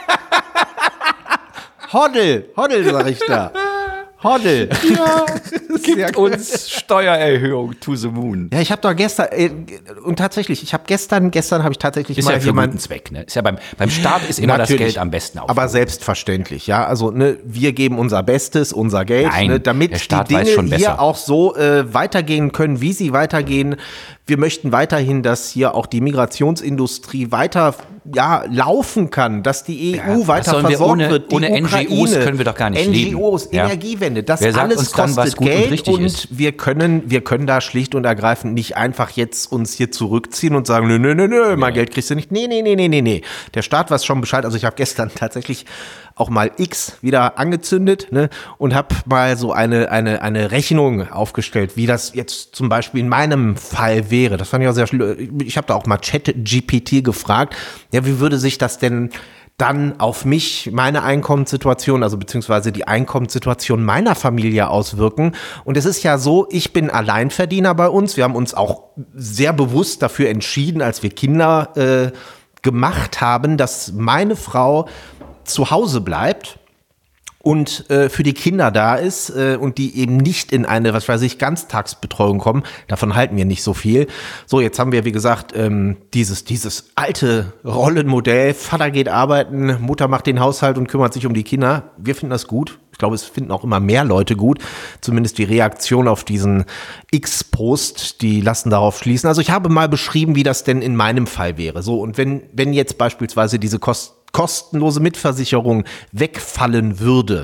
S1: Hoddle, sag ich da. Hoddle.
S2: Ja, gibt uns Steuererhöhung to the moon.
S1: Ja, ich habe doch gestern, und tatsächlich, gestern habe ich tatsächlich
S2: ist
S1: mal
S2: ja für guten Zweck, ne? Ist ja beim Staat ist immer das Geld am besten aufgehoben.
S1: Aber selbstverständlich, ja. Also, wir geben unser Bestes, unser Geld,
S2: Nein,
S1: damit
S2: der Staat
S1: die Dinge
S2: weiß schon besser.
S1: hier auch so weitergehen können, wie sie weitergehen. Wir möchten weiterhin, dass hier auch die Migrationsindustrie weiter laufen kann, dass die EU weiter versorgt wird.
S2: Ohne NGOs können wir doch gar nicht leben.
S1: NGOs, Energiewende, das alles kostet Geld und wir können da schlicht und ergreifend nicht einfach jetzt uns hier zurückziehen und sagen, nö, mein Geld kriegst du nicht. Nee. Der Staat weiß schon Bescheid. Also ich habe gestern tatsächlich auch mal X wieder angezündet, ne, und habe mal so eine Rechnung aufgestellt, wie das jetzt zum Beispiel in meinem Fall wäre. Das fand ich auch sehr schön. Ich habe da auch mal ChatGPT gefragt, ja, wie würde sich das denn dann auf mich, meine Einkommenssituation, also beziehungsweise die Einkommenssituation meiner Familie auswirken. Und es ist ja so, ich bin Alleinverdiener bei uns. Wir haben uns auch sehr bewusst dafür entschieden, als wir Kinder gemacht haben, dass meine Frau zu Hause bleibt und für die Kinder da ist und die eben nicht in eine, Ganztagsbetreuung kommen. Davon halten wir nicht so viel. So, jetzt haben wir, wie gesagt, dieses alte Rollenmodell. Vater geht arbeiten, Mutter macht den Haushalt und kümmert sich um die Kinder. Wir finden das gut. Ich glaube, es finden auch immer mehr Leute gut. Zumindest die Reaktion auf diesen X-Post, die lassen darauf schließen. Also ich habe mal beschrieben, wie das denn in meinem Fall wäre. So, und wenn jetzt beispielsweise diese kostenlose Mitversicherung wegfallen würde,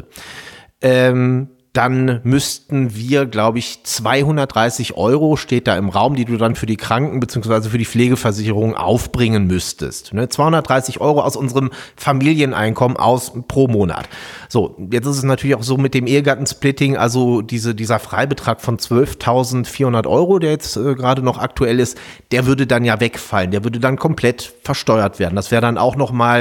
S1: dann müssten wir, glaube ich, 230 € steht da im Raum, die du dann für die Kranken- bzw. für die Pflegeversicherung aufbringen müsstest. 230 € aus unserem Familieneinkommen pro Monat. So, jetzt ist es natürlich auch so mit dem Ehegattensplitting, also dieser Freibetrag von 12.400 €, der jetzt gerade noch aktuell ist, der würde dann ja wegfallen, der würde dann komplett versteuert werden. Das wäre dann auch nochmal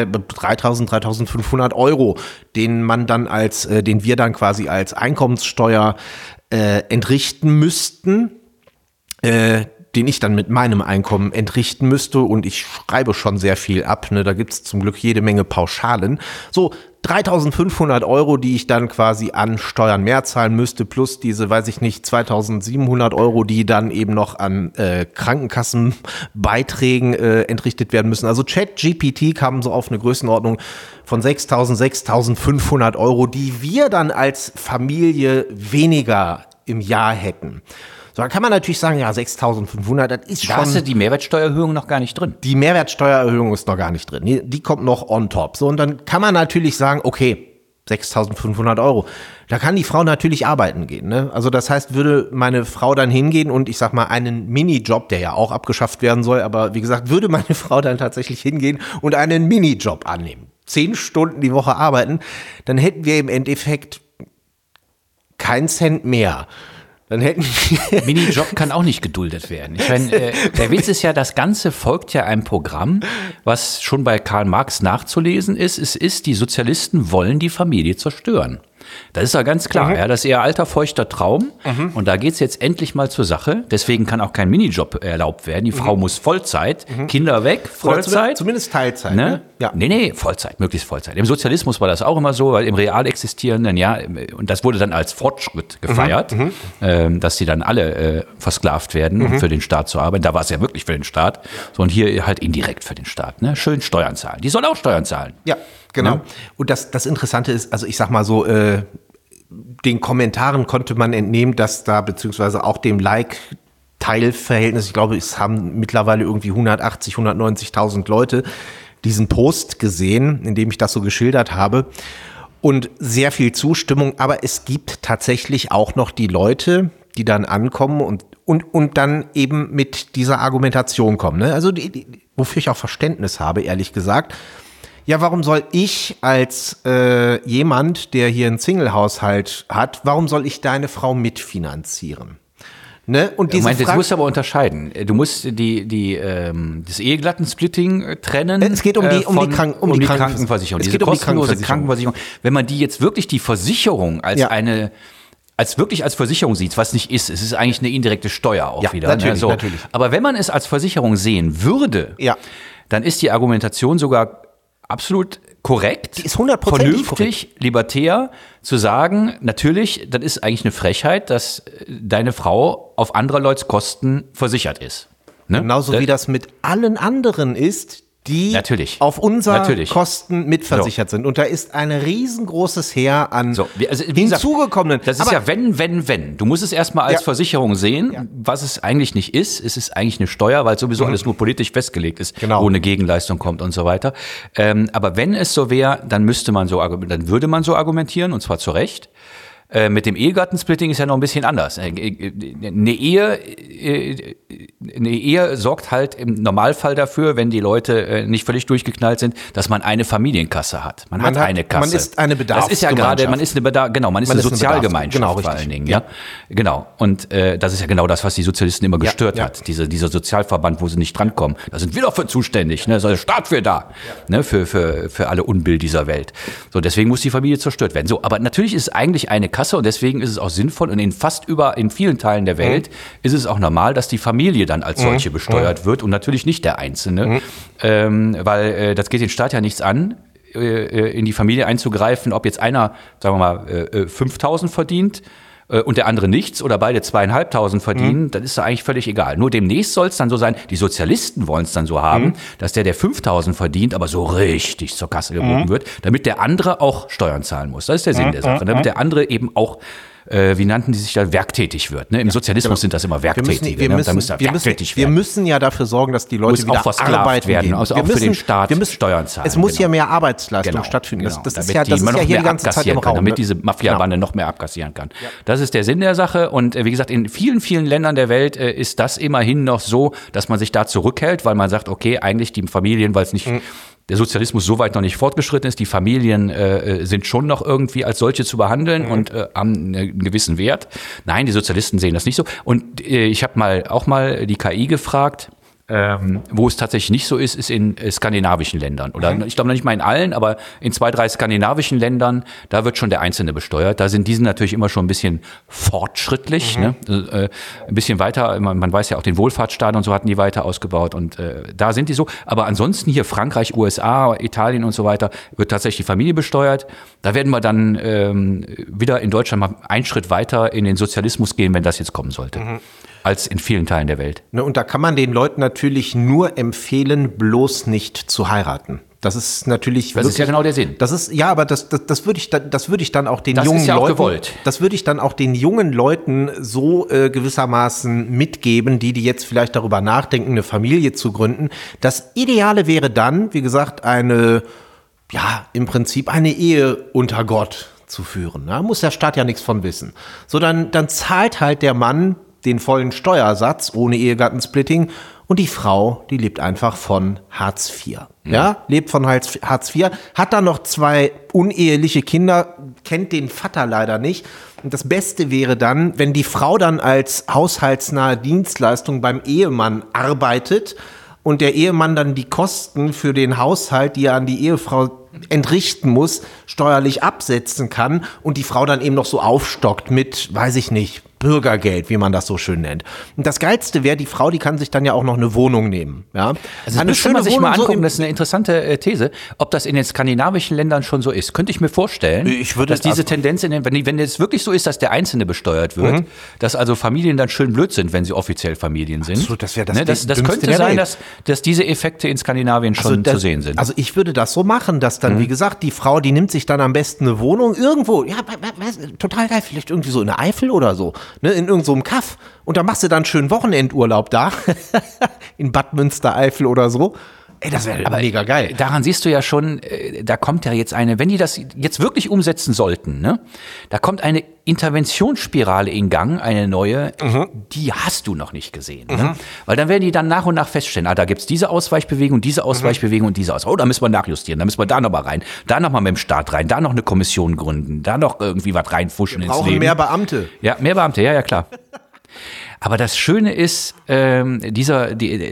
S1: 3.500 €, den wir dann quasi als Einkommenssteuer entrichten müssten, den ich dann mit meinem Einkommen entrichten müsste, und ich schreibe schon sehr viel ab, ne? Da gibt's zum Glück jede Menge Pauschalen. So, 3.500 €, die ich dann quasi an Steuern mehr zahlen müsste, plus diese, 2.700 €, die dann eben noch an Krankenkassenbeiträgen entrichtet werden müssen. Also ChatGPT kam so auf eine Größenordnung von 6.500 €, die wir dann als Familie weniger im Jahr hätten. So, dann kann man natürlich sagen, ja, 6.500, das ist schon...
S2: Da hast du die Mehrwertsteuererhöhung noch gar nicht drin.
S1: Die Mehrwertsteuererhöhung ist noch gar nicht drin. Die kommt noch on top. So, und dann kann man natürlich sagen, okay, 6.500 €. Da kann die Frau natürlich arbeiten gehen, ne? Also das heißt, würde meine Frau dann hingehen und ich sag mal einen Minijob, der ja auch abgeschafft werden soll, aber wie gesagt, würde meine Frau dann tatsächlich hingehen und einen Minijob annehmen, 10 Stunden die Woche arbeiten, dann hätten wir im Endeffekt keinen Cent mehr. Dann hätten wir
S2: Minijob kann auch nicht geduldet werden. Ich meine, der Witz ist ja, das Ganze folgt ja einem Programm, was schon bei Karl Marx nachzulesen ist. Es ist, die Sozialisten wollen die Familie zerstören. Das ist ja ganz klar, ja, das ist ihr alter, feuchter Traum. Und da geht's jetzt endlich mal zur Sache. Deswegen kann auch kein Minijob erlaubt werden. Die Frau muss Vollzeit, Kinder weg, Vollzeit.
S1: Zumindest Teilzeit, ne?
S2: Ja. Nee, Vollzeit, möglichst Vollzeit. Im Sozialismus war das auch immer so, weil im real existierenden, ja, und das wurde dann als Fortschritt gefeiert, dass die dann alle versklavt werden, um für den Staat zu arbeiten. Da war es ja wirklich für den Staat. So, und hier halt indirekt für den Staat, ne? Schön Steuern zahlen. Die sollen auch Steuern zahlen.
S1: Ja. Genau. Ja. Und das Interessante ist, also ich sag mal so, den Kommentaren konnte man entnehmen, dass da beziehungsweise auch dem Like-Teilverhältnis, ich glaube, es haben mittlerweile irgendwie 180.000, 190.000 Leute diesen Post gesehen, in dem ich das so geschildert habe. Und sehr viel Zustimmung, aber es gibt tatsächlich auch noch die Leute, die dann ankommen und dann eben mit dieser Argumentation kommen. Ne? Also wofür ich auch Verständnis habe, ehrlich gesagt. Ja, warum soll ich als jemand, der hier einen Single-Haushalt hat, warum soll ich deine Frau mitfinanzieren? Ne? Und diese
S2: das musst du aber unterscheiden. Du musst das Ehegattensplitting trennen.
S1: Es geht um die
S2: Krankenversicherung. Diese kostenlose Krankenversicherung. Wenn man die jetzt wirklich die Versicherung als als Versicherung sieht, was nicht ist, es ist eigentlich eine indirekte Steuer auch wieder.
S1: Natürlich, natürlich.
S2: Aber wenn man es als Versicherung sehen würde, dann ist die Argumentation sogar absolut korrekt,
S1: die ist 100%
S2: vernünftig,
S1: korrekt.
S2: Libertär zu sagen, natürlich, das ist eigentlich eine Frechheit, dass deine Frau auf anderer Leute's Kosten versichert ist. Ne?
S1: Genauso wie das mit allen anderen ist, die
S2: natürlich.
S1: auf unsere Kosten mitversichert sind. Und da ist ein riesengroßes Heer an hinzugekommenen.
S2: Das ist ja wenn. Du musst es erstmal als Versicherung sehen, was es eigentlich nicht ist. Es ist eigentlich eine Steuer, weil sowieso alles nur politisch festgelegt ist, wo eine Gegenleistung kommt und so weiter. Aber wenn es so wäre, dann würde man so argumentieren, und zwar zu Recht. Mit dem Ehegattensplitting ist ja noch ein bisschen anders. Eine Ehe sorgt halt im Normalfall dafür, wenn die Leute nicht völlig durchgeknallt sind, dass man eine Familienkasse hat. Man hat eine Kasse.
S1: Man ist eine Bedarfsgemeinschaft.
S2: Das ist ja gerade, man ist eine Sozialgemeinschaft vor allen Dingen. Ja, genau. Und das ist ja genau das, was die Sozialisten immer gestört hat. Dieser Sozialverband, wo sie nicht drankommen. Da sind wir doch für zuständig. Ne? Da ist der Staat für da. Ne? Für alle Unbill dieser Welt. So, deswegen muss die Familie zerstört werden. So, aber natürlich ist es eigentlich eine Kasse, und deswegen ist es auch sinnvoll, und in vielen Teilen der Welt ist es auch normal, dass die Familie dann als solche besteuert wird und natürlich nicht der Einzelne, weil das geht den Staat ja nichts an, in die Familie einzugreifen, ob jetzt einer, sagen wir mal, 5.000 verdient und der andere nichts oder beide 2.500 verdienen, das ist da eigentlich völlig egal. Nur demnächst soll es dann so sein, die Sozialisten wollen es dann so haben, dass der 5.000 verdient, aber so richtig zur Kasse gebogen wird, damit der andere auch Steuern zahlen muss. Das ist der Sinn der Sache. Damit der andere eben auch, wie nannten die sich da, werktätig wird. Ne? Im Sozialismus sind das immer Werktätige.
S1: Wir müssen ja dafür sorgen, dass die Leute wieder arbeiten werden.
S2: Also auch für den Staat Steuern zahlen.
S1: Es muss ja mehr Arbeitsleistung stattfinden.
S2: Genau. Das ist ja hier die ganze Zeit im Raum. Damit diese Mafia-Bande noch mehr abkassieren kann. Ja. Das ist der Sinn der Sache. Und wie gesagt, in vielen, vielen Ländern der Welt ist das immerhin noch so, dass man sich da zurückhält, weil man sagt, okay, eigentlich die Familien, weil es nicht der Sozialismus so weit noch nicht fortgeschritten ist. Die Familien sind schon noch irgendwie als solche zu behandeln und haben einen gewissen Wert. Nein, die Sozialisten sehen das nicht so. Und ich habe auch mal die KI gefragt, wo es tatsächlich nicht so ist in skandinavischen Ländern. Oder ich glaube noch nicht mal in allen, aber in 2, 3 skandinavischen Ländern, da wird schon der Einzelne besteuert. Da sind diese natürlich immer schon ein bisschen fortschrittlich, ne? Ein bisschen weiter. Man weiß ja auch, den Wohlfahrtsstaat und so hatten die weiter ausgebaut und da sind die so. Aber ansonsten hier Frankreich, USA, Italien und so weiter, wird tatsächlich die Familie besteuert. Da werden wir dann wieder in Deutschland mal einen Schritt weiter in den Sozialismus gehen, wenn das jetzt kommen sollte. Als in vielen Teilen der Welt.
S1: Und da kann man den Leuten natürlich nur empfehlen, bloß nicht zu heiraten. Das ist natürlich.
S2: Das ist ja genau der Sinn.
S1: Das ist, ja, aber das würde ich dann auch den jungen Leuten.
S2: Das ist ja auch gewollt.
S1: Das würde ich dann auch den jungen Leuten so gewissermaßen mitgeben, die jetzt vielleicht darüber nachdenken, eine Familie zu gründen. Das Ideale wäre dann, wie gesagt, im Prinzip eine Ehe unter Gott zu führen. Da muss der Staat ja nichts von wissen. So, dann zahlt halt der Mann den vollen Steuersatz ohne Ehegattensplitting und die Frau, die lebt einfach von Hartz IV. Ja, lebt von Hartz IV, hat dann noch 2 uneheliche Kinder, kennt den Vater leider nicht. Und das Beste wäre dann, wenn die Frau dann als haushaltsnahe Dienstleistung beim Ehemann arbeitet und der Ehemann dann die Kosten für den Haushalt, die er an die Ehefrau entrichten muss, steuerlich absetzen kann und die Frau dann eben noch so aufstockt mit, weiß ich nicht, Bürgergeld, wie man das so schön nennt. Und das Geilste wäre, die Frau, die kann sich dann ja auch noch eine Wohnung nehmen. Ja?
S2: Also das müsste man sich mal angucken, das ist eine interessante These, ob das in den skandinavischen Ländern schon so ist. Könnte ich mir vorstellen, dass diese Tendenz, wenn es wirklich so ist, dass der Einzelne besteuert wird, dass also Familien dann schön blöd sind, wenn sie offiziell Familien sind.
S1: Absolut, das wäre
S2: das könnte sein, dass diese Effekte in Skandinavien schon zu sehen sind.
S1: Also ich würde das so machen, dass dann, wie gesagt, die Frau, die nimmt sich dann am besten eine Wohnung irgendwo, ja, total geil, vielleicht irgendwie so in der Eifel oder so. Ne, in irgendeinem so Kaff. Und da machst du dann schön Wochenendurlaub da. In Bad Münstereifel oder so. Ey, das wäre mega geil.
S2: Daran siehst du ja schon, da kommt ja jetzt wenn die das jetzt wirklich umsetzen sollten, ne? Da kommt eine Interventionsspirale in Gang, eine neue, die hast du noch nicht gesehen. Ne? Weil dann werden die dann nach und nach feststellen, da gibt's diese Ausweichbewegung, diese Ausweichbewegung und diese Ausweichbewegung. Oh, da müssen wir nachjustieren, da müssen wir da noch mal rein, da noch mal mit dem Staat rein, da noch eine Kommission gründen, da noch irgendwie was reinfuschen ins Leben.
S1: Wir brauchen mehr Beamte.
S2: Ja, mehr Beamte, ja, klar. Aber das Schöne ist, dieser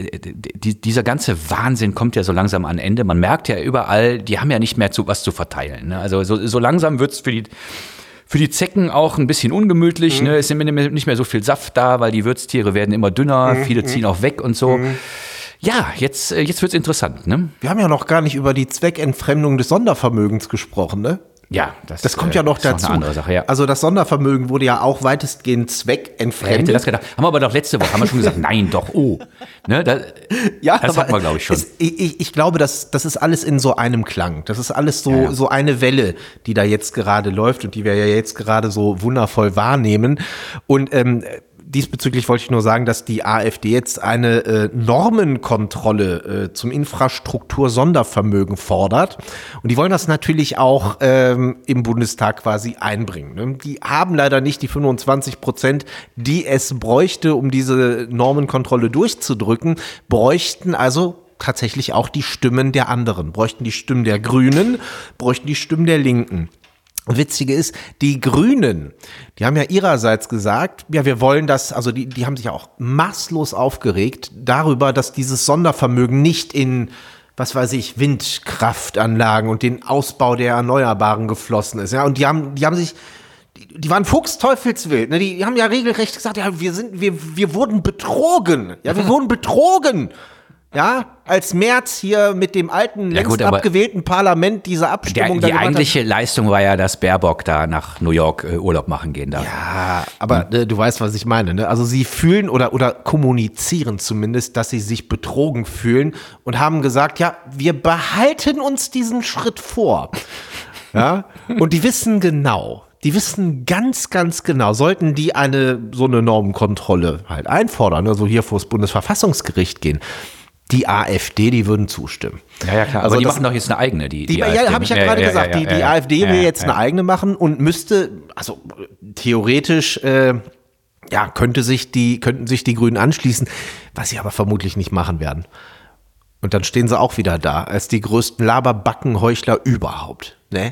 S2: ganze Wahnsinn kommt ja so langsam an Ende. Man merkt ja überall, die haben ja nicht mehr was zu verteilen. Ne? Also so langsam wird's für die Zecken auch ein bisschen ungemütlich. Ne? Es ist nicht mehr so viel Saft da, weil die Wirtstiere werden immer dünner, viele ziehen auch weg und so. Ja, jetzt wird's interessant. Ne?
S1: Wir haben ja noch gar nicht über die Zweckentfremdung des Sondervermögens gesprochen, ne?
S2: Ja,
S1: das kommt ja noch dazu.
S2: Eine andere Sache, ja.
S1: Also das Sondervermögen wurde ja auch weitestgehend zweckentfremdet.
S2: Hätte das gedacht. Haben wir aber doch letzte Woche, haben wir schon gesagt, nein, doch, Ne, das hatten wir, glaube ich, schon.
S1: Ich glaube, das ist alles in so einem Klang. Das ist alles so eine Welle, die da jetzt gerade läuft und die wir ja jetzt gerade so wundervoll wahrnehmen. Und diesbezüglich wollte ich nur sagen, dass die AfD jetzt eine Normenkontrolle zum Infrastruktur-Sondervermögen fordert. Und die wollen das natürlich auch im Bundestag quasi einbringen. Ne? Die haben leider nicht die 25%, die es bräuchte, um diese Normenkontrolle durchzudrücken, bräuchten also tatsächlich auch die Stimmen der anderen, bräuchten die Stimmen der Grünen, bräuchten die Stimmen der Linken. Und Witzige ist, die Grünen, die haben ja ihrerseits gesagt, ja, wir wollen das, also die haben sich ja auch maßlos aufgeregt darüber, dass dieses Sondervermögen nicht in, was weiß ich, Windkraftanlagen und den Ausbau der Erneuerbaren geflossen ist. Ja, und die waren fuchsteufelswild, ne? Die haben ja regelrecht gesagt, ja, wir wurden betrogen. Ja, wir wurden betrogen. Ja, als Merz hier mit dem alten, längst abgewählten Parlament diese Abstimmung
S2: die eigentliche Leistung war ja, dass Baerbock da nach New York Urlaub machen gehen darf.
S1: Ja, aber du weißt, was ich meine. Ne? Also sie fühlen oder kommunizieren zumindest, dass sie sich betrogen fühlen und haben gesagt, ja, wir behalten uns diesen Schritt vor. Ja, und die wissen genau. Die wissen ganz, ganz genau, sollten die so eine Normenkontrolle halt einfordern, also hier vor das Bundesverfassungsgericht gehen, die AfD, die würden zustimmen.
S2: Ja, klar.
S1: Also
S2: aber die machen doch jetzt eine eigene.
S1: Ja, habe ich ja gerade gesagt. Die AfD will jetzt eine eigene machen und müsste, also theoretisch, könnten sich die Grünen anschließen, was sie aber vermutlich nicht machen werden. Und dann stehen sie auch wieder da, als die größten Laberbackenheuchler überhaupt. Ne?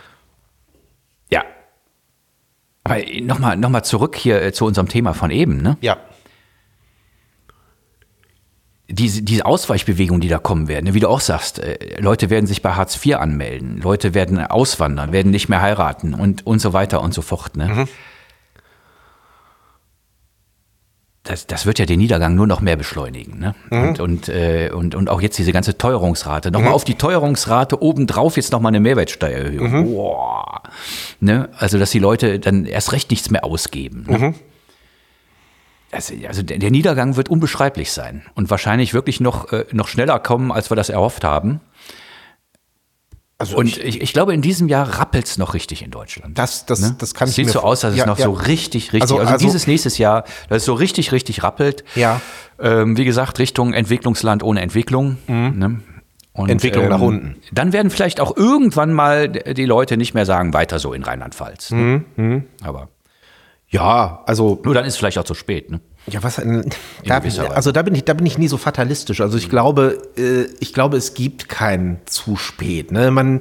S2: Ja. Aber noch mal zurück hier zu unserem Thema von eben, ne?
S1: Ja.
S2: Diese Ausweichbewegungen, die da kommen werden, wie du auch sagst, Leute werden sich bei Hartz IV anmelden, Leute werden auswandern, werden nicht mehr heiraten und so weiter und so fort. Ne? Mhm. Das wird ja den Niedergang nur noch mehr beschleunigen. Ne? Mhm. Und auch jetzt diese ganze Teuerungsrate. Nochmal auf die Teuerungsrate obendrauf jetzt nochmal eine Mehrwertsteuererhöhung. Mhm. Boah. Ne? Also, dass die Leute dann erst recht nichts mehr ausgeben. Ne? Mhm. Also der Niedergang wird unbeschreiblich sein und wahrscheinlich wirklich noch schneller kommen, als wir das erhofft haben. Also und ich glaube, in diesem Jahr rappelt es noch richtig in Deutschland.
S1: Das kann ich mir
S2: sieht so aus, dass es noch so richtig, also dieses nächstes Jahr, dass es so richtig rappelt.
S1: Ja.
S2: Wie gesagt, Richtung Entwicklungsland ohne Entwicklung.
S1: Mhm.
S2: Ne? Und,
S1: Entwicklung nach unten.
S2: Dann werden vielleicht auch irgendwann mal die Leute nicht mehr sagen, weiter so in Rheinland-Pfalz. Ne?
S1: Mhm.
S2: Aber
S1: ja, also.
S2: Nur dann ist es vielleicht auch zu spät, ne?
S1: Ja, da bin ich nie so fatalistisch. Also ich glaube, es gibt kein zu spät. Ne? Man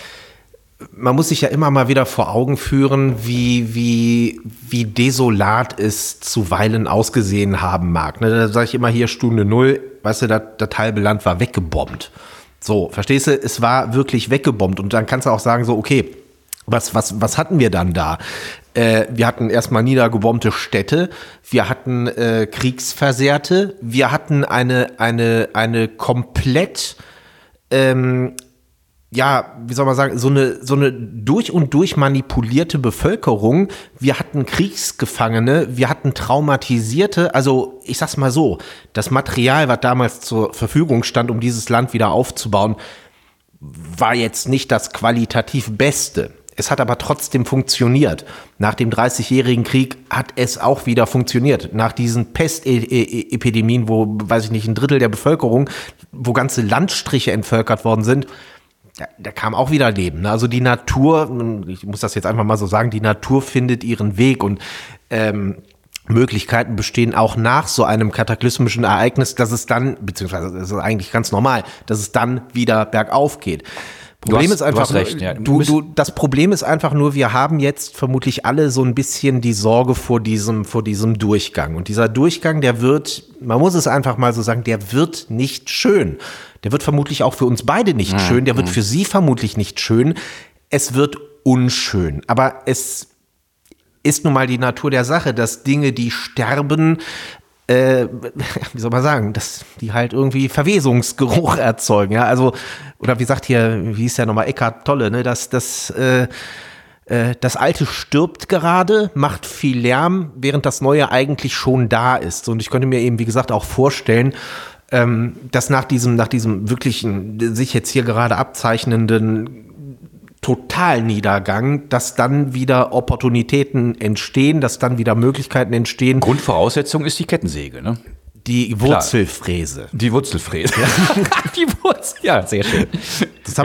S1: muss sich ja immer mal wieder vor Augen führen, wie desolat es zuweilen ausgesehen haben mag. Ne? Da sage ich immer hier Stunde Null, weißt du, das halbe Land war weggebombt. So, verstehst du? Es war wirklich weggebombt. Und dann kannst du auch sagen so, okay, was hatten wir dann da? Wir hatten erstmal niedergebombte Städte, wir hatten Kriegsversehrte, wir hatten eine komplett, wie soll man sagen, so eine durch und durch manipulierte Bevölkerung. Wir hatten Kriegsgefangene, wir hatten Traumatisierte. Also ich sag's mal so, das Material, was damals zur Verfügung stand, um dieses Land wieder aufzubauen, war jetzt nicht das qualitativ Beste. Es hat aber trotzdem funktioniert. Nach dem 30-jährigen Krieg hat es auch wieder funktioniert. Nach diesen Pestepidemien, wo, weiß ich nicht, ein Drittel der Bevölkerung, wo ganze Landstriche entvölkert worden sind, da kam auch wieder Leben. Also die Natur, ich muss das jetzt einfach mal so sagen, die Natur findet ihren Weg und Möglichkeiten bestehen auch nach so einem kataklysmischen Ereignis, dass es dann, beziehungsweise das ist eigentlich ganz normal, dass es dann wieder bergauf geht. Das Problem ist einfach nur, wir haben jetzt vermutlich alle so ein bisschen die Sorge vor diesem Durchgang. Und dieser Durchgang, der wird, man muss es einfach mal so sagen, der wird nicht schön. Der wird vermutlich auch für uns beide nicht schön. Der wird für Sie vermutlich nicht schön. Es wird unschön. Aber es ist nun mal die Natur der Sache, dass Dinge, die sterben, wie soll man sagen, dass die halt irgendwie Verwesungsgeruch erzeugen, ja, also, oder wie sagt hier, wie hieß der nochmal, Eckhart Tolle, ne, das Alte stirbt gerade, macht viel Lärm, während das Neue eigentlich schon da ist. Und ich könnte mir eben, wie gesagt, auch vorstellen, dass nach diesem wirklichen, sich jetzt hier gerade abzeichnenden Totalniedergang, dass dann wieder Opportunitäten entstehen, dass dann wieder Möglichkeiten entstehen.
S2: Grundvoraussetzung ist die Kettensäge, ne?
S1: Die Wurzelfräse.
S2: Die Wurzelfräse. Die Wurzel. Ja, sehr schön.
S1: Ich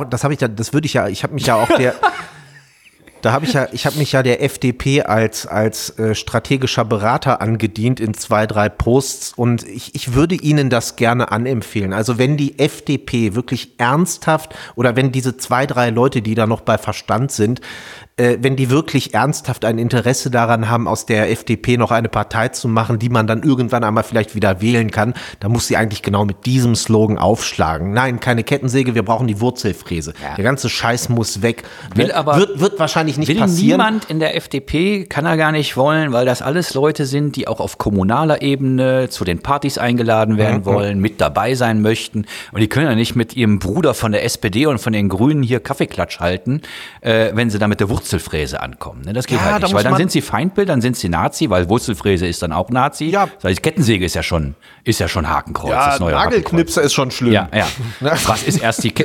S1: habe mich ja der FDP als strategischer Berater angedient in 2, 3 Posts und ich würde Ihnen das gerne anempfehlen. Also wenn die FDP wirklich ernsthaft oder wenn diese 2, 3 Leute, die da noch bei Verstand sind, wenn die wirklich ernsthaft ein Interesse daran haben, aus der FDP noch eine Partei zu machen, die man dann irgendwann einmal vielleicht wieder wählen kann, dann muss sie eigentlich genau mit diesem Slogan aufschlagen. Nein, keine Kettensäge, wir brauchen die Wurzelfräse. Ja. Der ganze Scheiß muss weg. Wird wahrscheinlich nicht passieren.
S2: Niemand in der FDP, kann er gar nicht wollen, weil das alles Leute sind, die auch auf kommunaler Ebene zu den Partys eingeladen werden wollen, mit dabei sein möchten. Und die können ja nicht mit ihrem Bruder von der SPD und von den Grünen hier Kaffeeklatsch halten, wenn sie da mit der Wurzelfräse ankommen. Ne? Das geht halt nicht, weil dann sind sie Feindbild, dann sind sie Nazi, weil Wurzelfräse ist dann auch Nazi. Ja. Das heißt, Kettensäge ist ja schon Hakenkreuz.
S1: Ja,
S2: das neue
S1: Nagelknipser ist schon schlimm.
S2: Ja. Was ist erst die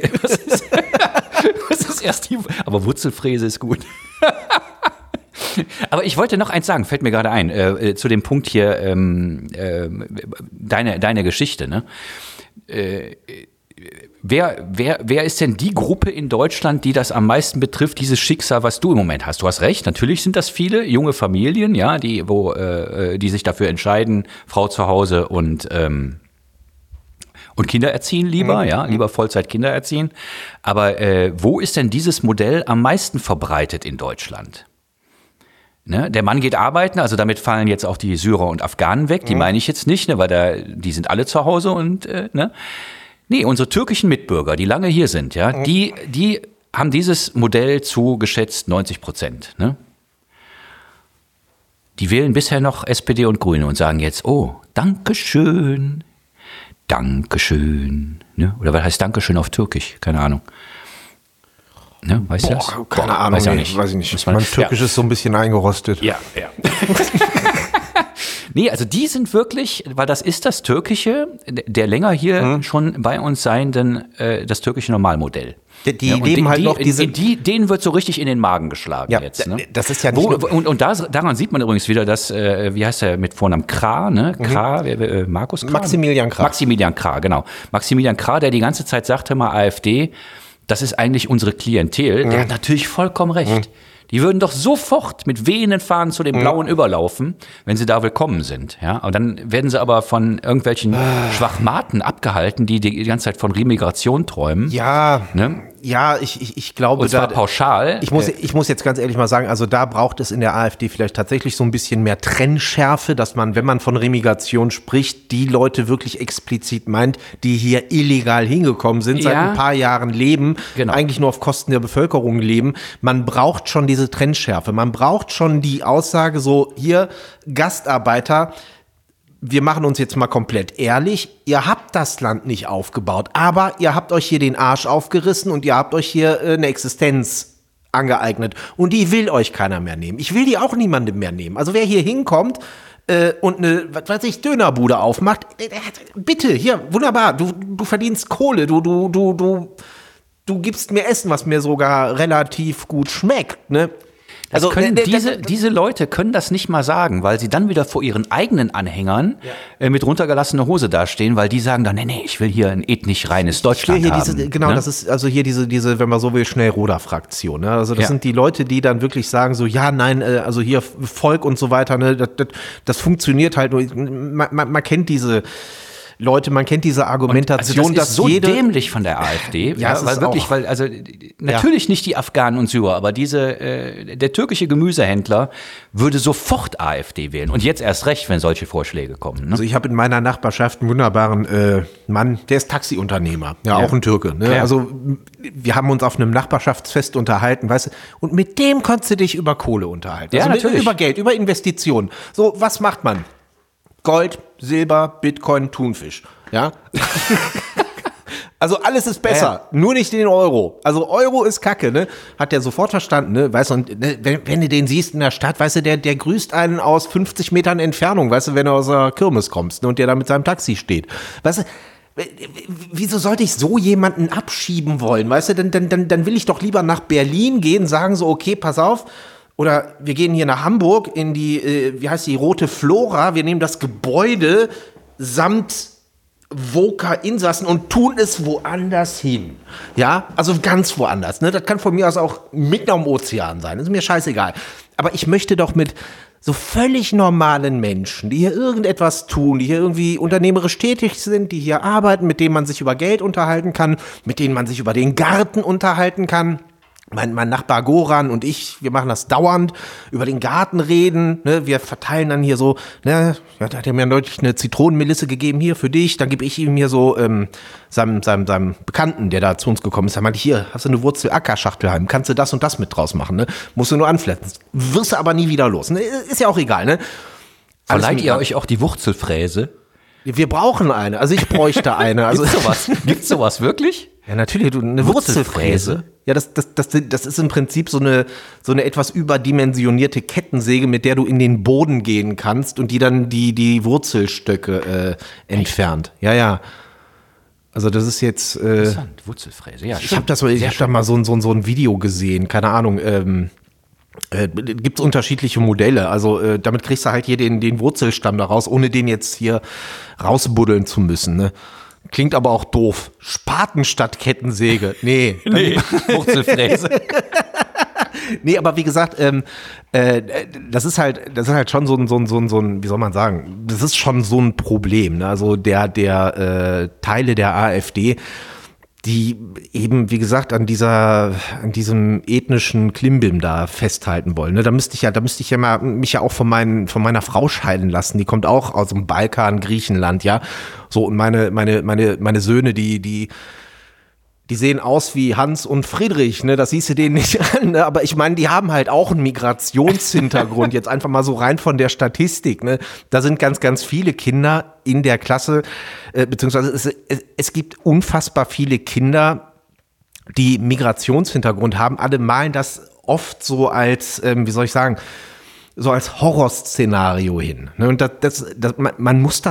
S2: aber Wurzelfräse ist gut. Aber ich wollte noch eins sagen, fällt mir gerade ein, zu dem Punkt hier, deine Geschichte, ne? Wer ist denn die Gruppe in Deutschland, die das am meisten betrifft, dieses Schicksal, was du im Moment hast? Du hast recht, natürlich sind das viele junge Familien, ja, die sich dafür entscheiden, Frau zu Hause und Kinder erziehen lieber, lieber Vollzeit Kinder erziehen. Aber wo ist denn dieses Modell am meisten verbreitet in Deutschland? Ne? Der Mann geht arbeiten, also damit fallen jetzt auch die Syrer und Afghanen weg, die meine ich jetzt nicht, ne, weil die sind alle zu Hause und ne? Nee, unsere türkischen Mitbürger, die lange hier sind, ja, die haben dieses Modell zu geschätzt 90%. Ne? Die wählen bisher noch SPD und Grüne und sagen jetzt, oh, Dankeschön, Dankeschön. Ne? Oder was heißt Dankeschön auf Türkisch? Keine Ahnung. Ne? Weißt du das?
S1: Keine Ahnung, weiß ich nicht. Mein Türkisch ist so ein bisschen eingerostet.
S2: Ja. Nee, also die sind wirklich, weil das ist das türkische, der länger hier schon bei uns seienden, das türkische Normalmodell.
S1: Die leben halt noch diese...
S2: Denen wird so richtig in den Magen geschlagen jetzt. Ne?
S1: Das ist ja nicht
S2: daran sieht man übrigens wieder, dass, wie heißt der mit Vornamen, Krah, ne? Krah, Markus Krah?
S1: Maximilian Krah,
S2: genau. Maximilian Krah, der die ganze Zeit sagte mal, AfD, das ist eigentlich unsere Klientel. Der hat natürlich vollkommen recht. Die würden doch sofort mit wehenden Fahnen zu den Blauen überlaufen, wenn sie da willkommen sind. Ja? Und dann werden sie aber von irgendwelchen Schwachmaten abgehalten, die ganze Zeit von Remigration träumen.
S1: Ja,
S2: ne?
S1: Ja, ich glaube,
S2: und zwar pauschal.
S1: Ich muss jetzt ganz ehrlich mal sagen, also da braucht es in der AfD vielleicht tatsächlich so ein bisschen mehr Trennschärfe, dass man, wenn man von Remigration spricht, die Leute wirklich explizit meint, die hier illegal hingekommen sind, seit ein paar Jahren leben, eigentlich nur auf Kosten der Bevölkerung leben. Man braucht schon diese Trennschärfe. Man braucht schon die Aussage so, hier, Gastarbeiter, wir machen uns jetzt mal komplett ehrlich, ihr habt das Land nicht aufgebaut, aber ihr habt euch hier den Arsch aufgerissen und ihr habt euch hier eine Existenz angeeignet und die will euch keiner mehr nehmen. Ich will die auch niemandem mehr nehmen. Also wer hier hinkommt und eine, Dönerbude aufmacht, bitte, hier, wunderbar, du verdienst Kohle, du gibst mir Essen, was mir sogar relativ gut schmeckt, ne?
S2: Also diese Leute können das nicht mal sagen, weil sie dann wieder vor ihren eigenen Anhängern mit runtergelassener Hose dastehen, weil die sagen dann, nee, ich will hier ein ethnisch reines Deutschland haben.
S1: Ne? Das ist also hier diese, wenn man so will, Schnellroder-Fraktion. Ne? Also das sind die Leute, die dann wirklich sagen so, ja, nein, also hier Volk und so weiter, ne? Das funktioniert halt nur. Man kennt diese Leute, man kennt diese Argumentation,
S2: und, also das ist so dämlich von der AfD, natürlich nicht die Afghanen und Syrer, aber der türkische Gemüsehändler würde sofort AfD wählen und jetzt erst recht, wenn solche Vorschläge kommen. Ne?
S1: Also ich habe in meiner Nachbarschaft einen wunderbaren Mann, der ist Taxiunternehmer, auch ein Türke. Ne? Ja. Also wir haben uns auf einem Nachbarschaftsfest unterhalten, weißt du, und mit dem konntest du dich über Kohle unterhalten.
S2: Ja,
S1: also
S2: natürlich.
S1: Über Geld, über Investitionen. So, was macht man? Gold, Silber, Bitcoin, Thunfisch. Ja. Also alles ist besser, nur nicht den Euro. Also Euro ist Kacke, ne? Hat der sofort verstanden, ne? Weißt du, und, ne, wenn du den siehst in der Stadt, weißt du, der grüßt einen aus 50 Metern Entfernung, weißt du, wenn du aus der Kirmes kommst, ne, und der da mit seinem Taxi steht. Weißt du, wieso sollte ich so jemanden abschieben wollen? Weißt du, dann will ich doch lieber nach Berlin gehen, sagen so, okay, pass auf, oder wir gehen hier nach Hamburg in die, wie heißt die, Rote Flora, wir nehmen das Gebäude samt Voka-Insassen und tun es woanders hin. Ja, also ganz woanders. Ne? Das kann von mir aus auch mitten am Ozean sein. Das ist mir scheißegal. Aber ich möchte doch mit so völlig normalen Menschen, die hier irgendetwas tun, die hier irgendwie unternehmerisch tätig sind, die hier arbeiten, mit denen man sich über Geld unterhalten kann, mit denen man sich über den Garten unterhalten kann. Mein Nachbar Goran und ich, wir machen das dauernd, über den Garten reden, ne, wir verteilen dann hier so, ne, ja, da hat er mir neulich eine Zitronenmelisse gegeben, hier für dich, dann gebe ich ihm hier so seinem Bekannten, der da zu uns gekommen ist, da meinte ich, hier, hast du eine Wurzel-Acker-Schachtel, kannst du das und das mit draus machen, ne, musst du nur anfletzen, wirst du aber nie wieder los, ne, ist ja auch egal, ne.
S2: Verleiht ihr euch auch die Wurzelfräse?
S1: Wir brauchen eine, also ich bräuchte eine. Also
S2: Gibt's sowas wirklich?
S1: Ja, natürlich, eine Wurzelfräse. Ja, das ist im Prinzip so eine etwas überdimensionierte Kettensäge, mit der du in den Boden gehen kannst und die dann die Wurzelstöcke entfernt. Ja. Also das ist jetzt
S2: interessant, Wurzelfräse. Ja,
S1: ich habe da mal so ein Video gesehen, keine Ahnung, gibt's unterschiedliche Modelle, also damit kriegst du halt hier den Wurzelstamm daraus, ohne den jetzt hier rausbuddeln zu müssen, ne? Klingt aber auch doof. Spaten statt Kettensäge. Nee.
S2: Wurzelfräse.
S1: Nee, aber wie gesagt, das ist halt schon so ein, wie soll man sagen, das ist schon so ein Problem, ne? Also der Teile der AfD, die eben, wie gesagt, an diesem ethnischen Klimbim da festhalten wollen. Ne? Da müsste ich ja mal mich ja auch von meiner Frau scheiden lassen. Die kommt auch aus dem Balkan, Griechenland, ja. So, und meine Söhne, die sehen aus wie Hans und Friedrich, ne? Das siehst du denen nicht an, ne? Aber ich meine, die haben halt auch einen Migrationshintergrund, jetzt einfach mal so rein von der Statistik, ne? Da sind ganz, ganz viele Kinder in der Klasse, beziehungsweise es gibt unfassbar viele Kinder, die Migrationshintergrund haben. Alle malen das oft so als, wie soll ich sagen, so als Horrorszenario hin, ne? Und man muss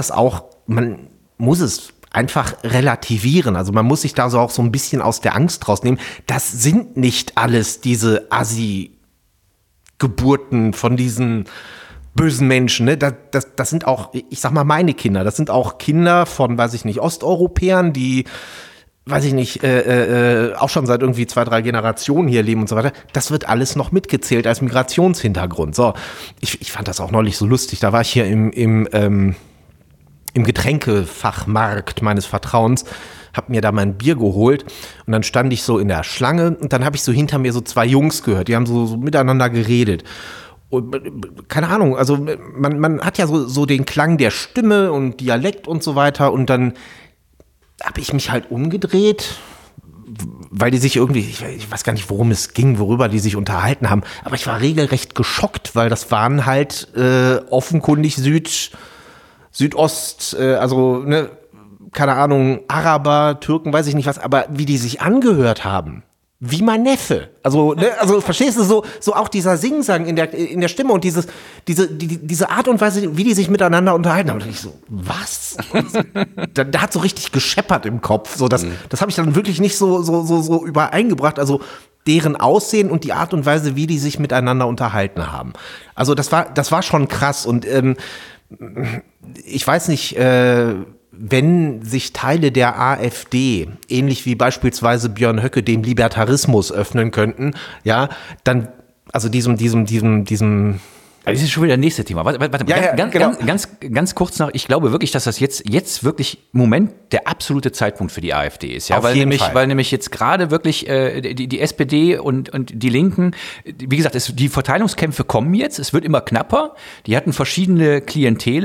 S1: es einfach relativieren. Also man muss sich da so auch so ein bisschen aus der Angst rausnehmen. Das sind nicht alles diese Assi-Geburten von diesen bösen Menschen. Ne? Das sind auch, ich sag mal, meine Kinder. Das sind auch Kinder von, weiß ich nicht, Osteuropäern, die, weiß ich nicht, auch schon seit irgendwie 2-3 Generationen hier leben und so weiter. Das wird alles noch mitgezählt als Migrationshintergrund. So, ich fand das auch neulich so lustig. Da war ich hier im Getränkefachmarkt meines Vertrauens, hab mir da mein Bier geholt und dann stand ich so in der Schlange und dann habe ich so hinter mir so 2 Jungs gehört, die haben so miteinander geredet. Und keine Ahnung, also man hat ja so den Klang der Stimme und Dialekt und so weiter und dann habe ich mich halt umgedreht, weil die sich irgendwie, ich weiß gar nicht, worum es ging, worüber die sich unterhalten haben, aber ich war regelrecht geschockt, weil das waren halt offenkundig Südost, also, ne, keine Ahnung, Araber, Türken, weiß ich nicht was, aber wie die sich angehört haben, wie mein Neffe. Also, ne, also verstehst du, so auch dieser Singsang in der Stimme und diese Art und Weise, wie die sich miteinander unterhalten haben. Und ich so, was? da hat so richtig gescheppert im Kopf. So, das habe ich dann wirklich nicht so übereingebracht. Also deren Aussehen und die Art und Weise, wie die sich miteinander unterhalten haben. Also das war schon krass und ich weiß nicht, wenn sich Teile der AfD, ähnlich wie beispielsweise Björn Höcke, dem Libertarismus öffnen könnten, ja, dann, also diesem
S2: Das ist schon wieder das nächste Thema. Warte,
S1: genau.
S2: ganz kurz noch. Ich glaube wirklich, dass das jetzt wirklich im Moment der absolute Zeitpunkt für die AfD ist. Ja, weil nämlich jetzt gerade wirklich die SPD und die Linken, wie gesagt, die Verteilungskämpfe kommen jetzt. Es wird immer knapper. Die hatten verschiedene Klientele.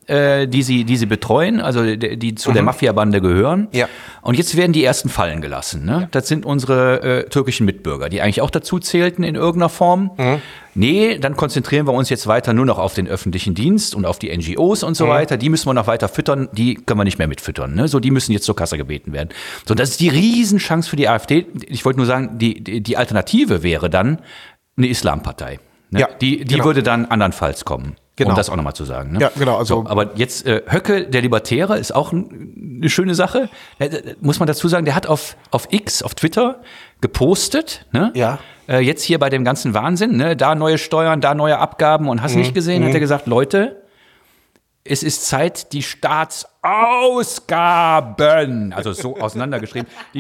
S2: die sie betreuen, also die zu der Mafia-Bande gehören.
S1: Ja.
S2: Und jetzt werden die ersten fallen gelassen. Ne? Ja. Das sind unsere türkischen Mitbürger, die eigentlich auch dazu zählten in irgendeiner Form. Nee, dann konzentrieren wir uns jetzt weiter nur noch auf den öffentlichen Dienst und auf die NGOs und so weiter. Die müssen wir noch weiter füttern, die können wir nicht mehr mitfüttern. Ne? So, die müssen jetzt zur Kasse gebeten werden. So, das ist die Riesenchance für die AfD. Ich wollte nur sagen, die Alternative wäre dann eine Islampartei. Ne?
S1: Ja,
S2: die würde dann andernfalls kommen.
S1: Genau.
S2: Um das auch nochmal zu sagen. Ne?
S1: Ja, genau. Also
S2: so, aber jetzt Höcke, der Libertäre, ist auch eine schöne Sache. Muss man dazu sagen, der hat auf X, auf Twitter gepostet. Ne?
S1: Ja.
S2: Jetzt hier bei dem ganzen Wahnsinn, ne? Da neue Steuern, da neue Abgaben und hast nicht gesehen, hat er gesagt, Leute, es ist Zeit, die Staatsausgaben, also so auseinandergeschrieben, die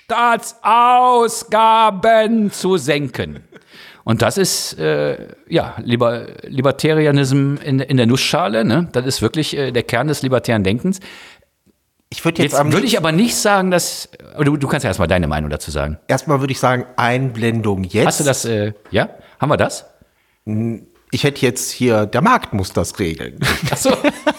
S2: Staatsausgaben zu senken. Und das ist, Libertarianism in der Nussschale, ne? Das ist wirklich der Kern des libertären Denkens.
S1: Ich würde
S2: jetzt würde ich aber nicht sagen, dass, du kannst ja erstmal deine Meinung dazu sagen.
S1: Erstmal würde ich sagen, Einblendung jetzt.
S2: Hast du das, ja? Haben wir das?
S1: Ich hätte jetzt hier, der Markt muss das regeln.
S2: Ach so.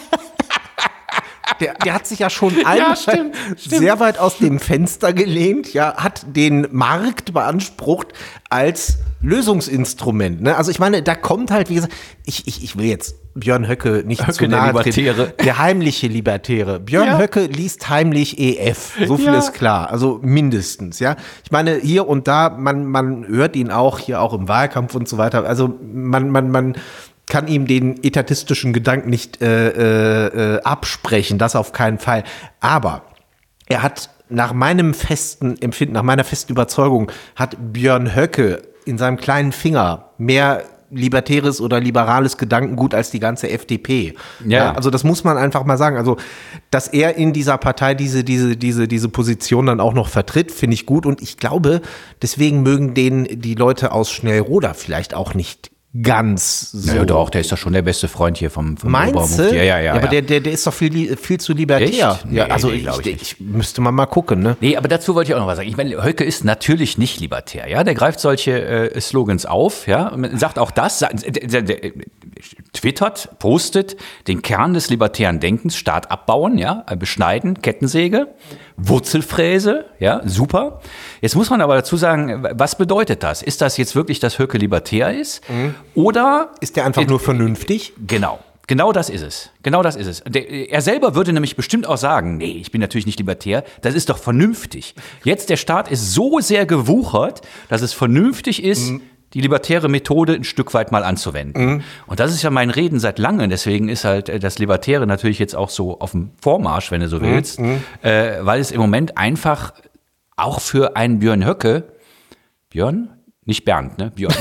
S1: Der hat sich ja schon einmal sehr weit aus dem Fenster gelehnt, ja, hat den Markt beansprucht als Lösungsinstrument. Ne? Also ich meine, da kommt halt, wie gesagt, ich will jetzt Björn Höcke nicht zu nahe treten. Der heimliche Libertäre. Björn Höcke liest heimlich EF. So viel ist klar. Also mindestens, ja. Ich meine, hier und da, man hört ihn auch, hier auch im Wahlkampf und so weiter. Also man kann ihm den etatistischen Gedanken nicht absprechen, das auf keinen Fall. Aber er hat nach meinem festen Empfinden, nach meiner festen Überzeugung, hat Björn Höcke in seinem kleinen Finger mehr libertäres oder liberales Gedankengut als die ganze FDP. Ja. Also das muss man einfach mal sagen. Also, dass er in dieser Partei diese Position dann auch noch vertritt, finde ich gut. Und ich glaube, deswegen mögen die Leute aus Schnellroda vielleicht auch nicht ganz so.
S2: Ja, doch, der ist doch schon der beste Freund hier vom
S1: Meinst du? Ja. Aber der ist doch viel zu libertär.
S2: Echt?
S1: Ja, also ich müsste mal gucken, ne?
S2: Nee, aber dazu wollte ich auch noch was sagen. Ich meine, Höcke ist natürlich nicht libertär, ja? Der greift solche Slogans auf, ja? Und sagt auch das, der twittert, postet den Kern des libertären Denkens, Staat abbauen, ja? Beschneiden, Kettensäge, Wurzelfräse, ja? Super. Jetzt muss man aber dazu sagen, was bedeutet das? Ist das jetzt wirklich, dass Höcke libertär ist? Oder
S1: ist der einfach nur vernünftig?
S2: Genau das ist es. Er selber würde nämlich bestimmt auch sagen, nee, ich bin natürlich nicht libertär, das ist doch vernünftig. Jetzt der Staat ist so sehr gewuchert, dass es vernünftig ist, die libertäre Methode ein Stück weit mal anzuwenden. Und das ist ja mein Reden seit langem, deswegen ist halt das Libertäre natürlich jetzt auch so auf dem Vormarsch, wenn du so willst, weil es im Moment einfach auch für einen Björn Höcke, Björn? Nicht Bernd, ne? Björn.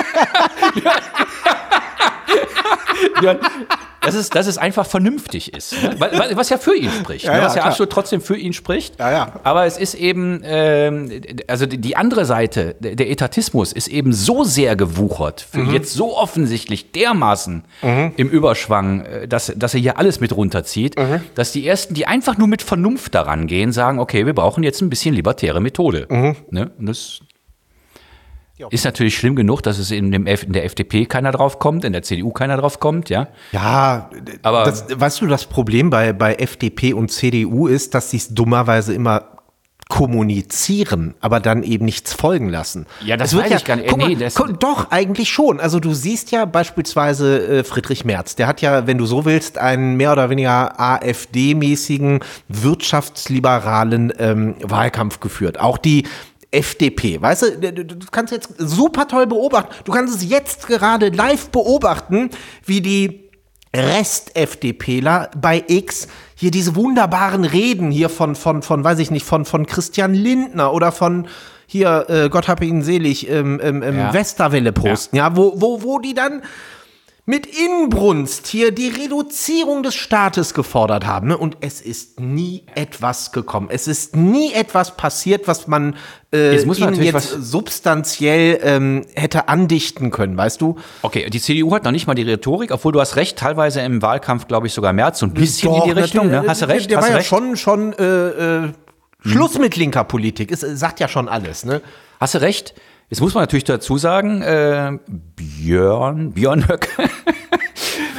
S2: Björn, dass es einfach vernünftig ist. Ne? Was ja für ihn spricht.
S1: Ja,
S2: was ja
S1: klar.
S2: absolut trotzdem für ihn spricht.
S1: Ja.
S2: Aber es ist eben, also die andere Seite, der Etatismus ist eben so sehr gewuchert, jetzt so offensichtlich dermaßen im Überschwang, dass er hier alles mit runterzieht, dass die Ersten, die einfach nur mit Vernunft daran gehen, sagen, okay, wir brauchen jetzt ein bisschen libertäre Methode. Ne? Und das ist natürlich schlimm genug, dass es in der FDP keiner drauf kommt, in der CDU keiner drauf kommt, ja.
S1: Ja, aber weißt du, das Problem bei FDP und CDU ist, dass sie es dummerweise immer kommunizieren, aber dann eben nichts folgen lassen.
S2: Ja, das weiß ich gar nicht.
S1: Doch, eigentlich schon. Also du siehst ja beispielsweise Friedrich Merz, der hat ja, wenn du so willst, einen mehr oder weniger AfD-mäßigen, wirtschaftsliberalen Wahlkampf geführt. Auch die FDP, weißt du kannst jetzt super toll beobachten, du kannst es jetzt gerade live beobachten, wie die Rest-FDPler bei X hier diese wunderbaren Reden hier von weiß ich nicht, von Christian Lindner oder von hier, Gott hab ihn selig, Westerwelle posten, ja, wo die dann mit Inbrunst hier die Reduzierung des Staates gefordert haben. Ne? Und es ist nie etwas gekommen. Es ist nie etwas passiert, was man ihnen jetzt substanziell hätte andichten können, weißt du?
S2: Okay, die CDU hat noch nicht mal die Rhetorik, obwohl du hast recht, teilweise im Wahlkampf, glaube ich, sogar Merz so ein bisschen in die Richtung. Ne? Hast du recht?
S1: Der war ja schon Schluss mit linker Politik. Es sagt ja schon alles. Ne?
S2: Hast du recht? Jetzt muss man natürlich dazu sagen, Björn Höcke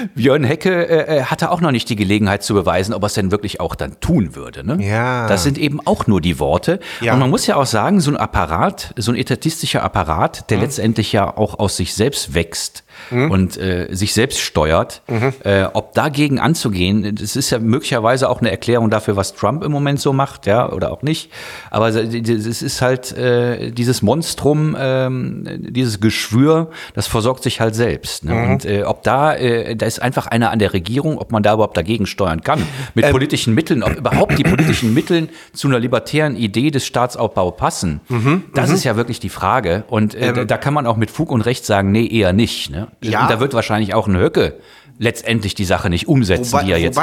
S2: Björn Hecke hatte auch noch nicht die Gelegenheit zu beweisen, ob er es denn wirklich auch dann tun würde. Ne?
S1: Ja.
S2: Das sind eben auch nur die Worte. Ja. Und man muss ja auch sagen, so ein Apparat, so ein etatistischer Apparat, der letztendlich ja auch aus sich selbst wächst und sich selbst steuert, ob dagegen anzugehen, das ist ja möglicherweise auch eine Erklärung dafür, was Trump im Moment so macht, ja, oder auch nicht. Aber es ist halt dieses Monstrum, dieses Geschwür, das versorgt sich halt selbst. Ne? Und ob da ist einfach einer an der Regierung, ob man da überhaupt dagegen steuern kann. Mit politischen Mitteln, ob überhaupt die politischen Mittel zu einer libertären Idee des Staatsaufbaus passen. Das ist ja wirklich die Frage. Und da kann man auch mit Fug und Recht sagen, nee, eher nicht. Ne?
S1: Ja.
S2: Und da wird wahrscheinlich auch ein Höcke letztendlich die Sache nicht umsetzen, die er jetzt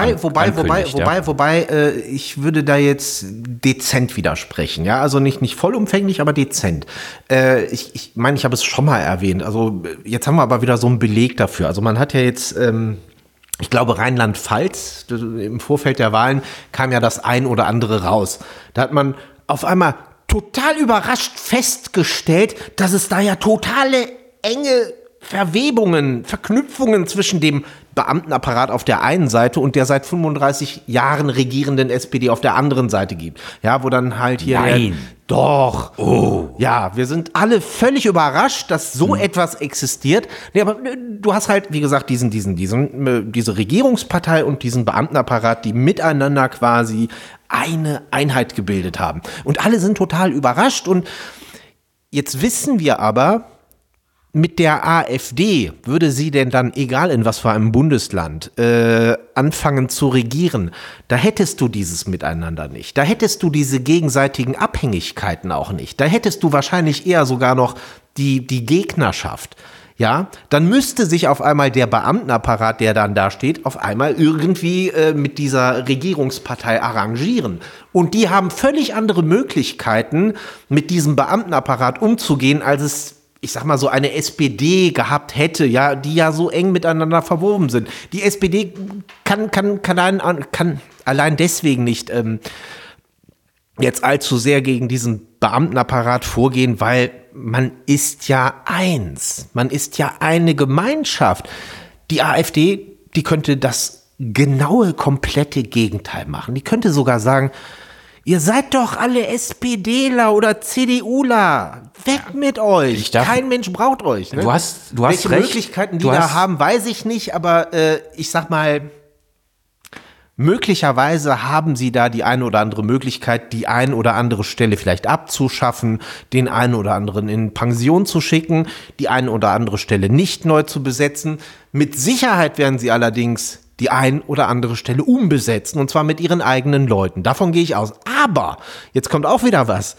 S1: Wobei, ich würde da jetzt dezent widersprechen. Ja, also nicht vollumfänglich, aber dezent. Ich meine, ich habe es schon mal erwähnt. Also jetzt haben wir aber wieder so einen Beleg dafür. Also man hat ja jetzt, ich glaube, Rheinland-Pfalz, im Vorfeld der Wahlen kam ja das ein oder andere raus. Da hat man auf einmal total überrascht festgestellt, dass es da ja totale enge Verknüpfungen zwischen dem Beamtenapparat auf der einen Seite und der seit 35 Jahren regierenden SPD auf der anderen Seite gibt. Ja, wo dann halt hier...
S2: Nein.
S1: Doch. Oh. Ja, wir sind alle völlig überrascht, dass so etwas existiert. Nee, aber du hast halt, wie gesagt, diese Regierungspartei und diesen Beamtenapparat, die miteinander quasi eine Einheit gebildet haben. Und alle sind total überrascht. Und jetzt wissen wir aber, mit der AfD würde sie denn dann, egal in was für einem Bundesland, anfangen zu regieren, da hättest du dieses Miteinander nicht. Da hättest du diese gegenseitigen Abhängigkeiten auch nicht. Da hättest du wahrscheinlich eher sogar noch die Gegnerschaft. Ja, dann müsste sich auf einmal der Beamtenapparat, der dann da steht, auf einmal irgendwie mit dieser Regierungspartei arrangieren. Und die haben völlig andere Möglichkeiten, mit diesem Beamtenapparat umzugehen, als es, ich sag mal, so eine SPD gehabt hätte, ja, die ja so eng miteinander verwoben sind. Die SPD kann allein deswegen nicht jetzt allzu sehr gegen diesen Beamtenapparat vorgehen, weil man ist ja eins. Man ist ja eine Gemeinschaft. Die AfD, die könnte das genaue, komplette Gegenteil machen. Die könnte sogar sagen, ihr seid doch alle SPDler oder CDUler. Weg mit euch. Kein Mensch braucht euch. Ne?
S2: Du hast
S1: Welche
S2: recht.
S1: Möglichkeiten die da haben, weiß ich nicht. Aber ich sag mal, möglicherweise haben sie da die eine oder andere Möglichkeit, die eine oder andere Stelle vielleicht abzuschaffen, den einen oder anderen in Pension zu schicken, die eine oder andere Stelle nicht neu zu besetzen. Mit Sicherheit werden sie allerdings die ein oder andere Stelle umbesetzen, und zwar mit ihren eigenen Leuten. Davon gehe ich aus. Aber, jetzt kommt auch wieder was,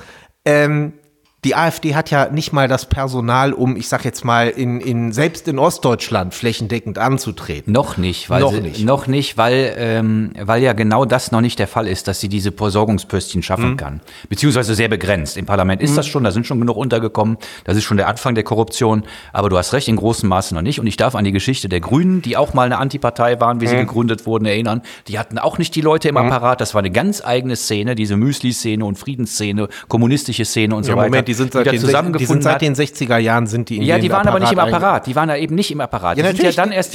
S1: die AfD hat ja nicht mal das Personal, um, ich sag jetzt mal, selbst in Ostdeutschland flächendeckend anzutreten.
S2: Noch nicht, weil ja genau das noch nicht der Fall ist, dass sie diese Versorgungspöstchen schaffen kann. Beziehungsweise sehr begrenzt. Im Parlament ist das schon, da sind schon genug untergekommen. Das ist schon der Anfang der Korruption. Aber du hast recht, in großem Maße noch nicht. Und ich darf an die Geschichte der Grünen, die auch mal eine Antipartei waren, wie sie gegründet wurden, erinnern. Die hatten auch nicht die Leute im Apparat. Das war eine ganz eigene Szene, diese Müsli-Szene und Friedensszene, kommunistische Szene und so weiter.
S1: Moment, die sind seit den 60er Jahren sind die in
S2: Ja, die waren aber nicht im Apparat. Die waren da eben nicht im Apparat.
S1: Ja,
S2: die sind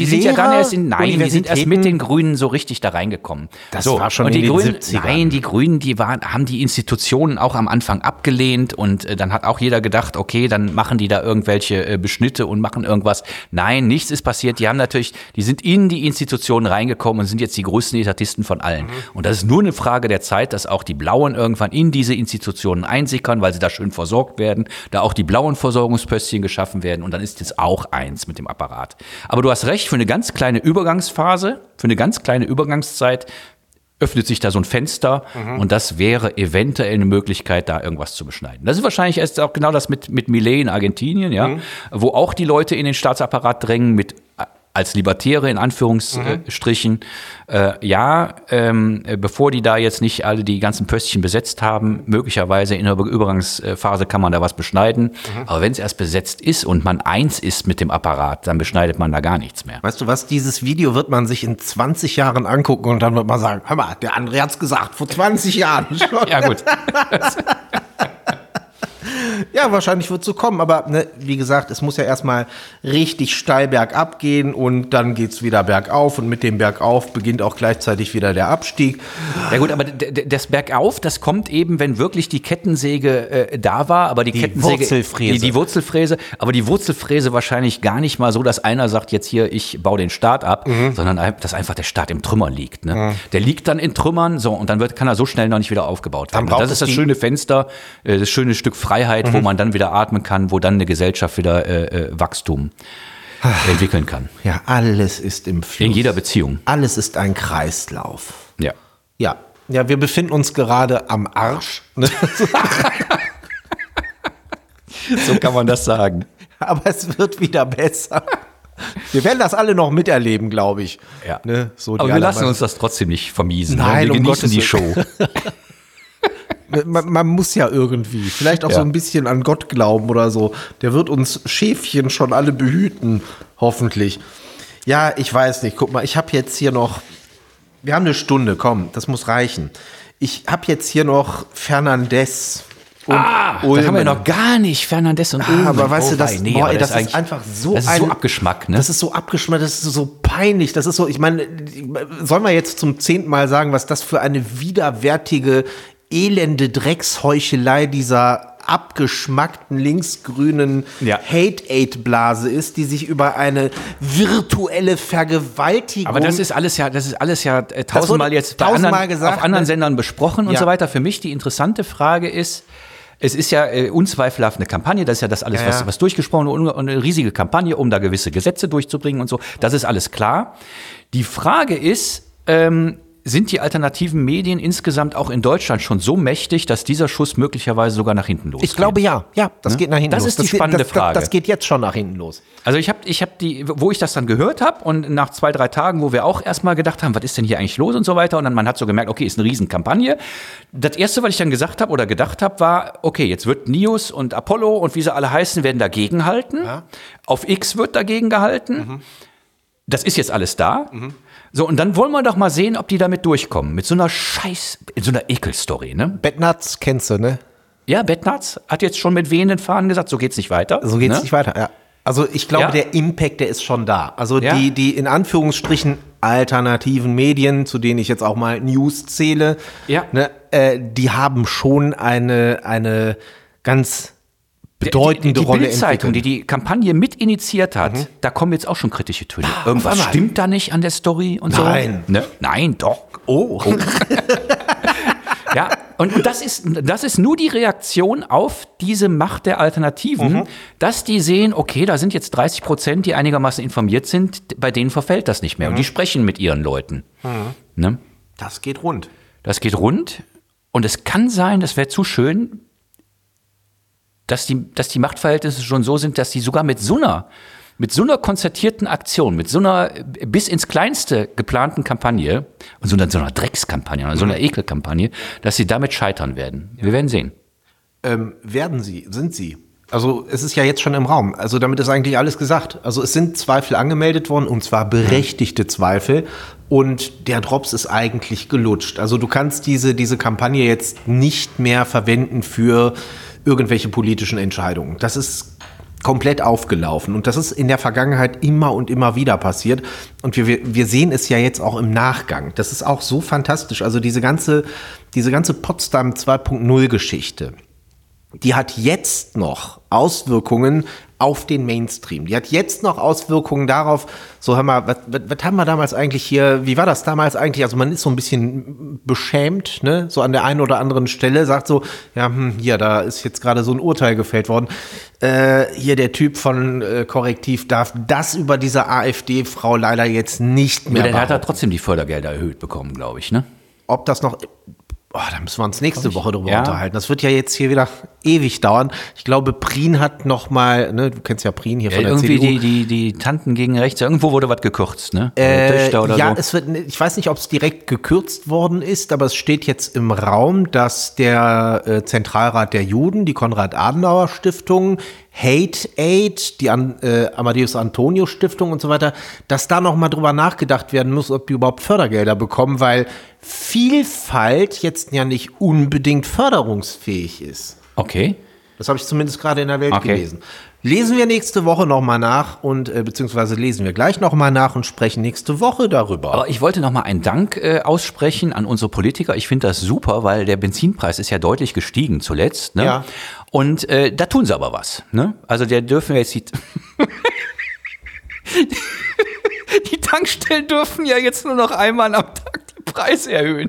S2: erst mit den Grünen so richtig da reingekommen.
S1: Das war schon in den 70ern.
S2: Nein, die Grünen, haben die Institutionen auch am Anfang abgelehnt und dann hat auch jeder gedacht, okay, dann machen die da irgendwelche Beschnitte und machen irgendwas. Nein, nichts ist passiert. Die sind in die Institutionen reingekommen und sind jetzt die größten Etatisten von allen. Und das ist nur eine Frage der Zeit, dass auch die Blauen irgendwann in diese Institutionen einsickern, weil sie da schön versorgt werden, da auch die blauen Versorgungspöstchen geschaffen werden und dann ist jetzt auch eins mit dem Apparat. Aber du hast recht, für eine ganz kleine Übergangsphase, für eine ganz kleine Übergangszeit öffnet sich da so ein Fenster und das wäre eventuell eine Möglichkeit, da irgendwas zu beschneiden. Das ist wahrscheinlich erst auch genau das mit Milei in Argentinien, ja, wo auch die Leute in den Staatsapparat drängen als Libertäre in Anführungsstrichen, bevor die da jetzt nicht alle die ganzen Pöstchen besetzt haben, möglicherweise in der Übergangsphase kann man da was beschneiden, aber wenn es erst besetzt ist und man eins ist mit dem Apparat, dann beschneidet man da gar nichts mehr.
S1: Weißt du was, dieses Video wird man sich in 20 Jahren angucken und dann wird man sagen, hör mal, der André hat's gesagt, vor 20 Jahren schon.
S2: Ja, gut.
S1: Ja, wahrscheinlich wird es so kommen, aber ne, wie gesagt, es muss ja erstmal richtig steil bergab gehen und dann geht's wieder bergauf und mit dem Bergauf beginnt auch gleichzeitig wieder der Abstieg.
S2: Ja gut, aber das Bergauf, das kommt eben, wenn wirklich die Kettensäge da war, aber die Kettensäge,
S1: Wurzelfräse.
S2: Die Wurzelfräse, aber die Wurzelfräse wahrscheinlich gar nicht mal so, dass einer sagt, jetzt hier, ich baue den Start ab, sondern dass einfach der Start im Trümmern liegt. Ne? Der liegt dann in Trümmern, so, und dann kann er so schnell noch nicht wieder aufgebaut werden. Das ist das schöne Fenster, das schöne Stück Freiheit, wo man dann wieder atmen kann, wo dann eine Gesellschaft wieder Wachstum entwickeln kann.
S1: Ja, alles ist im Fluss.
S2: In jeder Beziehung.
S1: Alles ist ein Kreislauf.
S2: Ja.
S1: Ja. Ja, wir befinden uns gerade am Arsch.
S2: So kann man das sagen.
S1: Aber es wird wieder besser. Wir werden das alle noch miterleben, glaube ich.
S2: Ja.
S1: Ne? So
S2: aber wir lassen uns das trotzdem nicht vermiesen.
S1: Nein,
S2: wir genießen die
S1: Gottes
S2: Show.
S1: Man muss ja irgendwie, vielleicht auch so ein bisschen an Gott glauben oder so. Der wird uns Schäfchen schon alle behüten, hoffentlich. Ja, ich weiß nicht. Guck mal, ich habe jetzt hier noch, wir haben eine Stunde, komm, das muss reichen. Ich habe jetzt hier noch Fernandes und Ullmann.
S2: Das haben wir noch gar nicht, Fernandes und Ullmann.
S1: Aber weißt du, das ist einfach so
S2: das ist so Abgeschmack, ne?
S1: Das ist so abgeschmackt, das ist so peinlich. Das ist so, ich meine, sollen wir jetzt zum 10. Mal sagen, was das für eine widerwärtige, elende Drecksheuchelei dieser abgeschmackten linksgrünen Hate-Aid-Blase ist, die sich über eine virtuelle Vergewaltigung...
S2: Aber das ist alles ja tausendmal jetzt bei auf anderen Sendern besprochen und so weiter. Für mich die interessante Frage ist, es ist ja unzweifelhaft eine Kampagne, das ist ja das alles, was durchgesprochen wurde, und eine riesige Kampagne, um da gewisse Gesetze durchzubringen und so. Das ist alles klar. Die Frage ist, sind die alternativen Medien insgesamt auch in Deutschland schon so mächtig, dass dieser Schuss möglicherweise sogar nach hinten losgeht?
S1: Ich glaube ja. Ja, das geht nach hinten los.
S2: Das ist die spannende Frage.
S1: Das geht jetzt schon nach hinten los.
S2: Also ich hab die, wo ich das dann gehört habe und nach 2-3 Tagen, wo wir auch erstmal gedacht haben, was ist denn hier eigentlich los und so weiter, und dann man hat so gemerkt, okay, ist eine Riesenkampagne. Das erste, was ich dann gesagt habe oder gedacht habe, war, okay, jetzt wird Nius und Apollo und wie sie alle heißen, werden dagegen halten. Ja. Auf X wird dagegen gehalten. Das ist jetzt alles da. So, und dann wollen wir doch mal sehen, ob die damit durchkommen. Mit so einer so einer Ekelstory, ne?
S1: Bettnatz kennst du, ne?
S2: Ja, Bettnatz hat jetzt schon mit wehenden Fahnen gesagt, so geht's nicht weiter.
S1: So geht's nicht weiter, ja. Also ich glaube, der Impact, der ist schon da. Also die in Anführungsstrichen alternativen Medien, zu denen ich jetzt auch mal News zähle, ne, die haben schon eine ganz bedeutende Rolle entwickelt.
S2: Die Bild-Zeitung, die Kampagne mit initiiert hat, da kommen jetzt auch schon kritische Töne. Irgendwas stimmt da nicht an der Story und
S1: Nein.
S2: So? Ne? Nein, doch. Oh. Ja, und das ist nur die Reaktion auf diese Macht der Alternativen, dass die sehen, okay, da sind jetzt 30%, die einigermaßen informiert sind, bei denen verfällt das nicht mehr. Und die sprechen mit ihren Leuten. Ne?
S1: Das geht rund.
S2: Das geht rund. Und es kann sein, das wäre zu schön, dass die Machtverhältnisse schon so sind, dass die sogar mit so einer konzertierten Aktion, mit so einer bis ins Kleinste geplanten Kampagne und so einer Dreckskampagne oder so einer Ekelkampagne, dass sie damit scheitern werden. Wir werden sehen.
S1: Sind sie. Also es ist ja jetzt schon im Raum. Also damit ist eigentlich alles gesagt. Also es sind Zweifel angemeldet worden, und zwar berechtigte Zweifel. Und der Drops ist eigentlich gelutscht. Also du kannst diese Kampagne jetzt nicht mehr verwenden für irgendwelche politischen Entscheidungen. Das ist komplett aufgelaufen. Und das ist in der Vergangenheit immer und immer wieder passiert. Und wir sehen es ja jetzt auch im Nachgang. Das ist auch so fantastisch. Also diese ganze Potsdam 2.0 Geschichte, die hat jetzt noch Auswirkungen auf den Mainstream. Die hat jetzt noch Auswirkungen darauf, so hör mal, was haben wir damals eigentlich hier, wie war das damals eigentlich? Also man ist so ein bisschen beschämt, ne? So an der einen oder anderen Stelle, sagt so, ja, hier, da ist jetzt gerade so ein Urteil gefällt worden. Hier der Typ von Korrektiv darf das über diese AfD-Frau leider jetzt nicht mehr
S2: behaupten. Der hat trotzdem die Fördergelder erhöht bekommen, glaube ich, ne?
S1: Ob das noch... da müssen wir uns nächste Woche drüber unterhalten. Das wird ja jetzt hier wieder ewig dauern. Ich glaube, Prien hat noch mal, ne, du kennst ja Prien hier von der
S2: irgendwie
S1: CDU.
S2: Die Tanten gegen rechts, irgendwo wurde was gekürzt, ne? Töchter oder
S1: ja,
S2: so.
S1: Ich weiß nicht, ob es direkt gekürzt worden ist, aber es steht jetzt im Raum, dass der Zentralrat der Juden, die Konrad-Adenauer-Stiftung, Hate Aid, die Amadeus Antonio Stiftung und so weiter, dass da noch mal drüber nachgedacht werden muss, ob die überhaupt Fördergelder bekommen, weil Vielfalt jetzt ja nicht unbedingt förderungsfähig ist.
S2: Okay.
S1: Das habe ich zumindest gerade in der Welt gelesen. Lesen wir nächste Woche nochmal nach und beziehungsweise lesen wir gleich nochmal nach und sprechen nächste Woche darüber.
S2: Aber ich wollte nochmal einen Dank aussprechen an unsere Politiker. Ich finde das super, weil der Benzinpreis ist ja deutlich gestiegen zuletzt. Ne? Ja. Und da tun sie aber was. Ne? Also der dürfen wir jetzt die Tankstellen dürfen ja jetzt nur noch einmal am Tag die Preise erhöhen.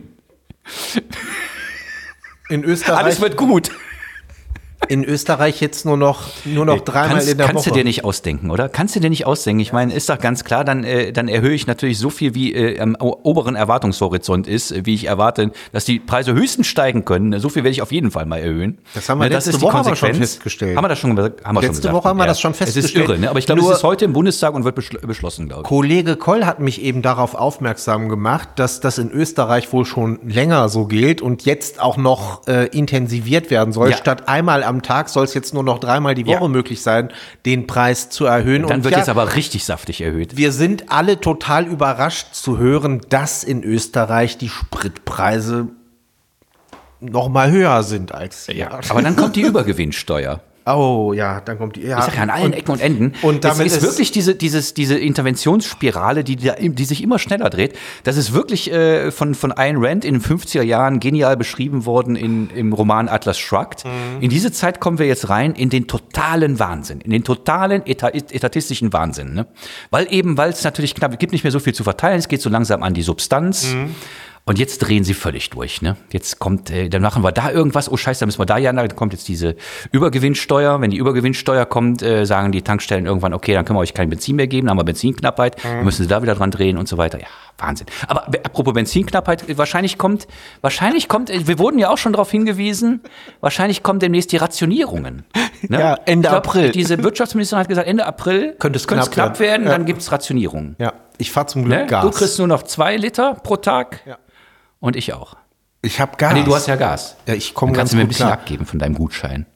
S1: In Österreich.
S2: Alles wird gut.
S1: In Österreich jetzt nur noch dreimal in der Woche.
S2: Kannst du dir nicht ausdenken, oder? Kannst du dir nicht ausdenken? Ich meine, ist doch ganz klar, dann erhöhe ich natürlich so viel, wie am oberen Erwartungshorizont ist, wie ich erwarte, dass die Preise höchstens steigen können. So viel werde ich auf jeden Fall mal erhöhen.
S1: Das haben wir letzte Woche aber schon festgestellt.
S2: Haben wir das schon gesagt?
S1: Letzte Woche haben wir das schon festgestellt.
S2: Es ist irre, ne? Aber ich glaube, es ist heute im Bundestag und wird beschlossen, glaube ich.
S1: Kollege Koll hat mich eben darauf aufmerksam gemacht, dass das in Österreich wohl schon länger so gilt und jetzt auch noch intensiviert werden soll. Ja. Statt einmal am Tag soll es jetzt nur noch dreimal die Woche möglich sein, den Preis zu erhöhen.
S2: Dann wird jetzt aber richtig saftig erhöht.
S1: Wir sind alle total überrascht zu hören, dass in Österreich die Spritpreise noch mal höher sind als hier.
S2: Ja, aber dann kommt die Übergewinnsteuer.
S1: Oh ja, dann kommt die. Ja.
S2: Ich sag ja an allen Ecken und Enden.
S1: Und damit
S2: es ist wirklich diese Interventionsspirale, die sich immer schneller dreht. Das ist wirklich von Ayn Rand in den 50er Jahren genial beschrieben worden im Roman Atlas Shrugged. Mhm. In diese Zeit kommen wir jetzt rein in den totalen Wahnsinn, in den totalen etatistischen Wahnsinn. Ne? Weil es natürlich knapp, es gibt nicht mehr so viel zu verteilen, es geht so langsam an die Substanz. Mhm. Und jetzt drehen sie völlig durch, ne? Jetzt kommt, dann machen wir da irgendwas, oh Scheiße, da müssen wir da dann kommt jetzt diese Übergewinnsteuer. Wenn die Übergewinnsteuer kommt, sagen die Tankstellen irgendwann, okay, dann können wir euch kein Benzin mehr geben, dann haben wir Benzinknappheit, dann müssen sie da wieder dran drehen und so weiter. Ja, Wahnsinn. Aber apropos Benzinknappheit, wahrscheinlich kommt, wir wurden ja auch schon darauf hingewiesen, wahrscheinlich kommen demnächst die Rationierungen. Ne?
S1: Ja, Ende April.
S2: Diese Wirtschaftsministerin hat gesagt, Ende April könnte es knapp werden, dann gibt's Rationierungen.
S1: Ja, ich fahre zum Glück Gas.
S2: Du kriegst nur noch 2 Liter pro Tag. Ja. Und ich auch.
S1: Ich habe Gas.
S2: Nee, du hast ja Gas.
S1: Ja, ich komme
S2: ganz gut. Kannst du mir ein bisschen abgeben von deinem Gutschein?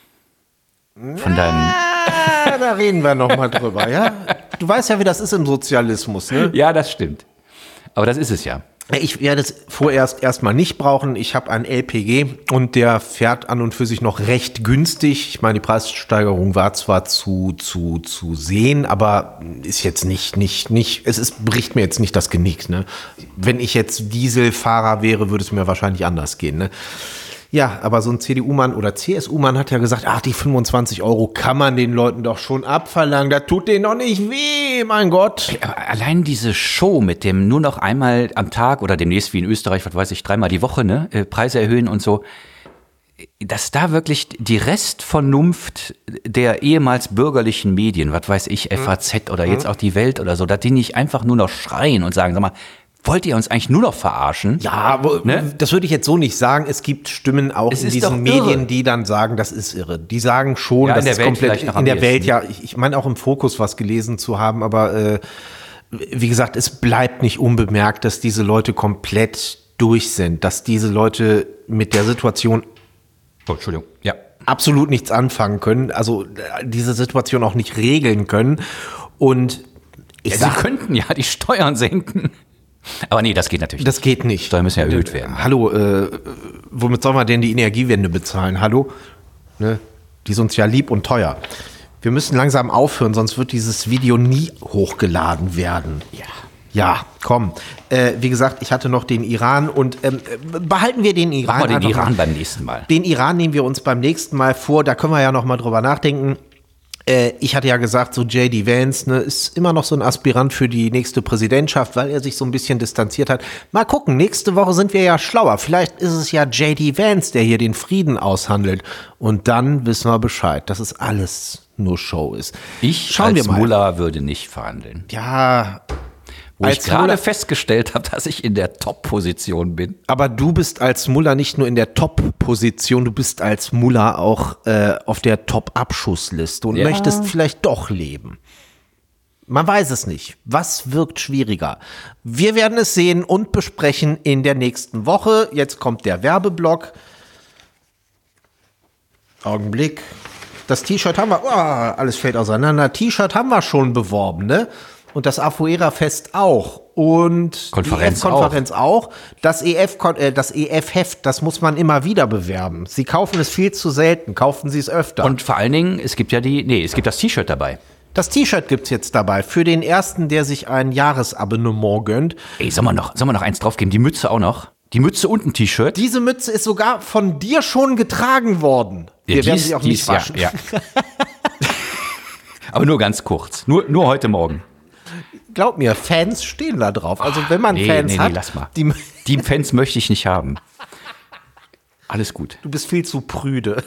S2: Von deinem.
S1: Da reden wir noch mal drüber, ja? Du weißt ja, wie das ist im Sozialismus, ne?
S2: Ja, das stimmt. Aber das ist es ja.
S1: Ich werde es vorerst erstmal nicht brauchen. Ich habe einen LPG und der fährt an und für sich noch recht günstig. Ich meine, die Preissteigerung war zwar zu sehen, aber ist jetzt nicht, bricht mir jetzt nicht das Genick, ne? Wenn ich jetzt Dieselfahrer wäre, würde es mir wahrscheinlich anders gehen, ne? Ja, aber so ein CDU-Mann oder CSU-Mann hat ja gesagt, ach, die 25 € kann man den Leuten doch schon abverlangen. Das tut denen doch nicht weh, mein Gott.
S2: Allein diese Show mit dem nur noch einmal am Tag oder demnächst wie in Österreich, was weiß ich, 3-mal die Woche, ne, Preise erhöhen und so. Dass da wirklich die Restvernunft der ehemals bürgerlichen Medien, was weiß ich, FAZ oder jetzt auch die Welt oder so, dass die nicht einfach nur noch schreien und sagen, sag mal, wollt ihr uns eigentlich nur noch verarschen?
S1: Ja, aber das würde ich jetzt so nicht sagen. Es gibt Stimmen auch in diesen Medien, die dann sagen, das ist irre. Die sagen schon, das ist komplett in der Welt, ja. Ich meine auch im Fokus was gelesen zu haben, aber wie gesagt, es bleibt nicht unbemerkt, dass diese Leute komplett durch sind, dass diese Leute mit der Situation absolut nichts anfangen können, also diese Situation auch nicht regeln können. Und
S2: sie könnten ja die Steuern senken. Aber nee, das geht natürlich nicht.
S1: Das geht nicht.
S2: Steuern müssen ja erhöht werden.
S1: Hallo, womit soll man denn die Energiewende bezahlen? Hallo? Ne? Die sind uns ja lieb und teuer. Wir müssen langsam aufhören, sonst wird dieses Video nie hochgeladen werden. Ja, komm. Wie gesagt, ich hatte noch den Iran und behalten wir den Iran.
S2: Machen wir den Iran beim nächsten Mal.
S1: Den Iran nehmen wir uns beim nächsten Mal vor. Da können wir ja noch mal drüber nachdenken. Ich hatte ja gesagt, so J.D. Vance, ne, ist immer noch so ein Aspirant für die nächste Präsidentschaft, weil er sich so ein bisschen distanziert hat. Mal gucken, nächste Woche sind wir ja schlauer. Vielleicht ist es ja J.D. Vance, der hier den Frieden aushandelt. Und dann wissen wir Bescheid, dass es alles nur Show ist.
S2: Ich als Mullah würde nicht verhandeln.
S1: Ja,
S2: wo ich gerade festgestellt habe, dass ich in der Top-Position bin.
S1: Aber du bist als Mullah nicht nur in der Top-Position, du bist als Mullah auch auf der Top-Abschussliste und möchtest vielleicht doch leben. Man weiß es nicht. Was wirkt schwieriger? Wir werden es sehen und besprechen in der nächsten Woche. Jetzt kommt der Werbeblock. Augenblick. Das T-Shirt haben wir, alles fällt auseinander. T-Shirt haben wir schon beworben, ne? Und das Afuera-Fest auch. und
S2: Konferenz
S1: die EF-Konferenz auch. Das EF-Heft, das muss man immer wieder bewerben. Sie kaufen es viel zu selten, kaufen Sie es öfter.
S2: Und vor allen Dingen, es gibt das T-Shirt dabei.
S1: Das T-Shirt gibt's jetzt dabei für den ersten, der sich ein Jahresabonnement gönnt.
S2: Ey, sollen wir noch eins draufgeben? Die Mütze auch noch? Die Mütze und ein T-Shirt?
S1: Diese Mütze ist sogar von dir schon getragen worden. Wir werden sie auch nicht waschen.
S2: Ja. Aber nur ganz kurz. Nur heute Morgen.
S1: Glaub mir, Fans stehen da drauf. Also wenn man Fans hat.
S2: Lass mal. Die Fans möchte ich nicht haben. Alles gut.
S1: Du bist viel zu prüde.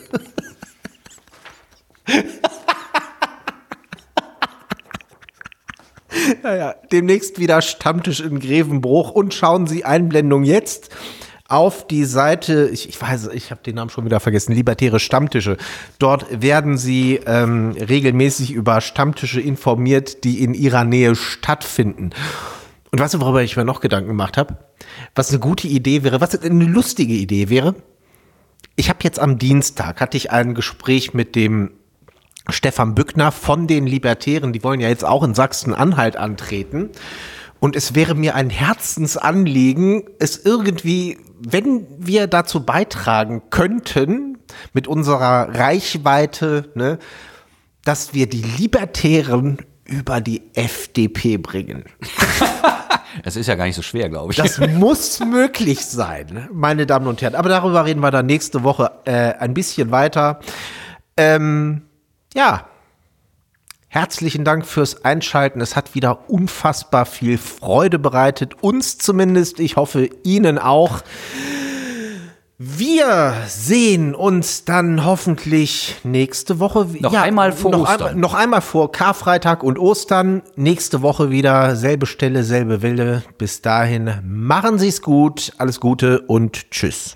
S1: Naja, demnächst wieder Stammtisch in Grevenbruch und schauen Sie Einblendung jetzt auf die Seite, ich weiß, ich habe den Namen schon wieder vergessen, Libertäre Stammtische. Dort werden Sie regelmäßig über Stammtische informiert, die in Ihrer Nähe stattfinden. Und weißt du, worüber ich mir noch Gedanken gemacht habe? Was eine gute Idee wäre, was eine lustige Idee wäre? Ich habe jetzt am Dienstag, hatte ich ein Gespräch mit dem Stefan Bückner von den Libertären, die wollen ja jetzt auch in Sachsen-Anhalt antreten. Und es wäre mir ein Herzensanliegen, es irgendwie, wenn wir dazu beitragen könnten, mit unserer Reichweite, ne, dass wir die Libertären über die FDP bringen.
S2: Das ist ja gar nicht so schwer, glaube ich.
S1: Das muss möglich sein, meine Damen und Herren. Aber darüber reden wir dann nächste Woche ein bisschen weiter. Ja, herzlichen Dank fürs Einschalten. Es hat wieder unfassbar viel Freude bereitet. Uns zumindest. Ich hoffe, Ihnen auch. Wir sehen uns dann hoffentlich nächste Woche.
S2: Einmal vor Ostern.
S1: Noch einmal vor Karfreitag und Ostern. Nächste Woche wieder. Selbe Stelle, selbe Welle. Bis dahin machen Sie es gut. Alles Gute und tschüss.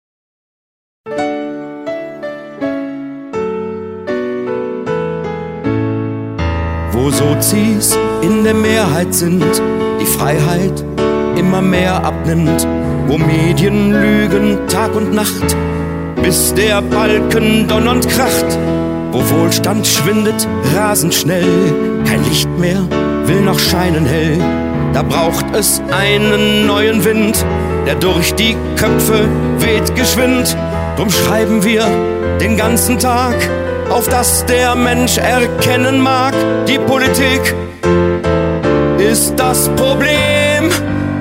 S5: Wo Sozis in der Mehrheit sind, die Freiheit immer mehr abnimmt, wo Medien lügen Tag und Nacht, bis der Balken donnernd kracht, wo Wohlstand schwindet rasend schnell, kein Licht mehr will noch scheinen hell, da braucht es einen neuen Wind, der durch die Köpfe weht geschwind, drum schreiben wir den ganzen Tag, auf das der Mensch erkennen mag, die Politik ist das Problem.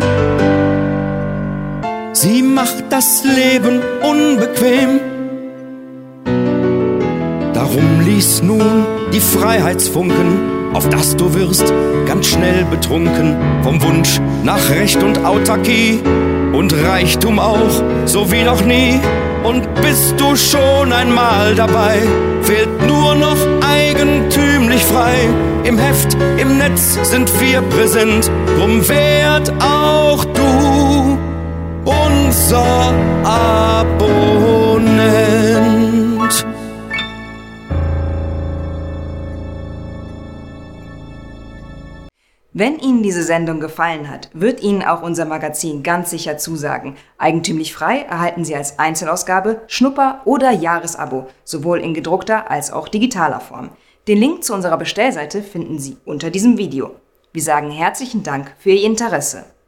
S5: Sie macht das Leben unbequem. Darum lies nun die Freiheitsfunken, auf das du wirst ganz schnell betrunken vom Wunsch nach Recht und Autarkie und Reichtum auch, so wie noch nie. Und bist du schon einmal dabei, fehlt nur noch eigentümlich frei. Im Heft, im Netz sind wir präsent, drum werd auch du unser Abonnent.
S6: Wenn Ihnen diese Sendung gefallen hat, wird Ihnen auch unser Magazin ganz sicher zusagen. Eigentümlich frei erhalten Sie als Einzelausgabe, Schnupper- oder Jahresabo, sowohl in gedruckter als auch digitaler Form. Den Link zu unserer Bestellseite finden Sie unter diesem Video. Wir sagen herzlichen Dank für Ihr Interesse.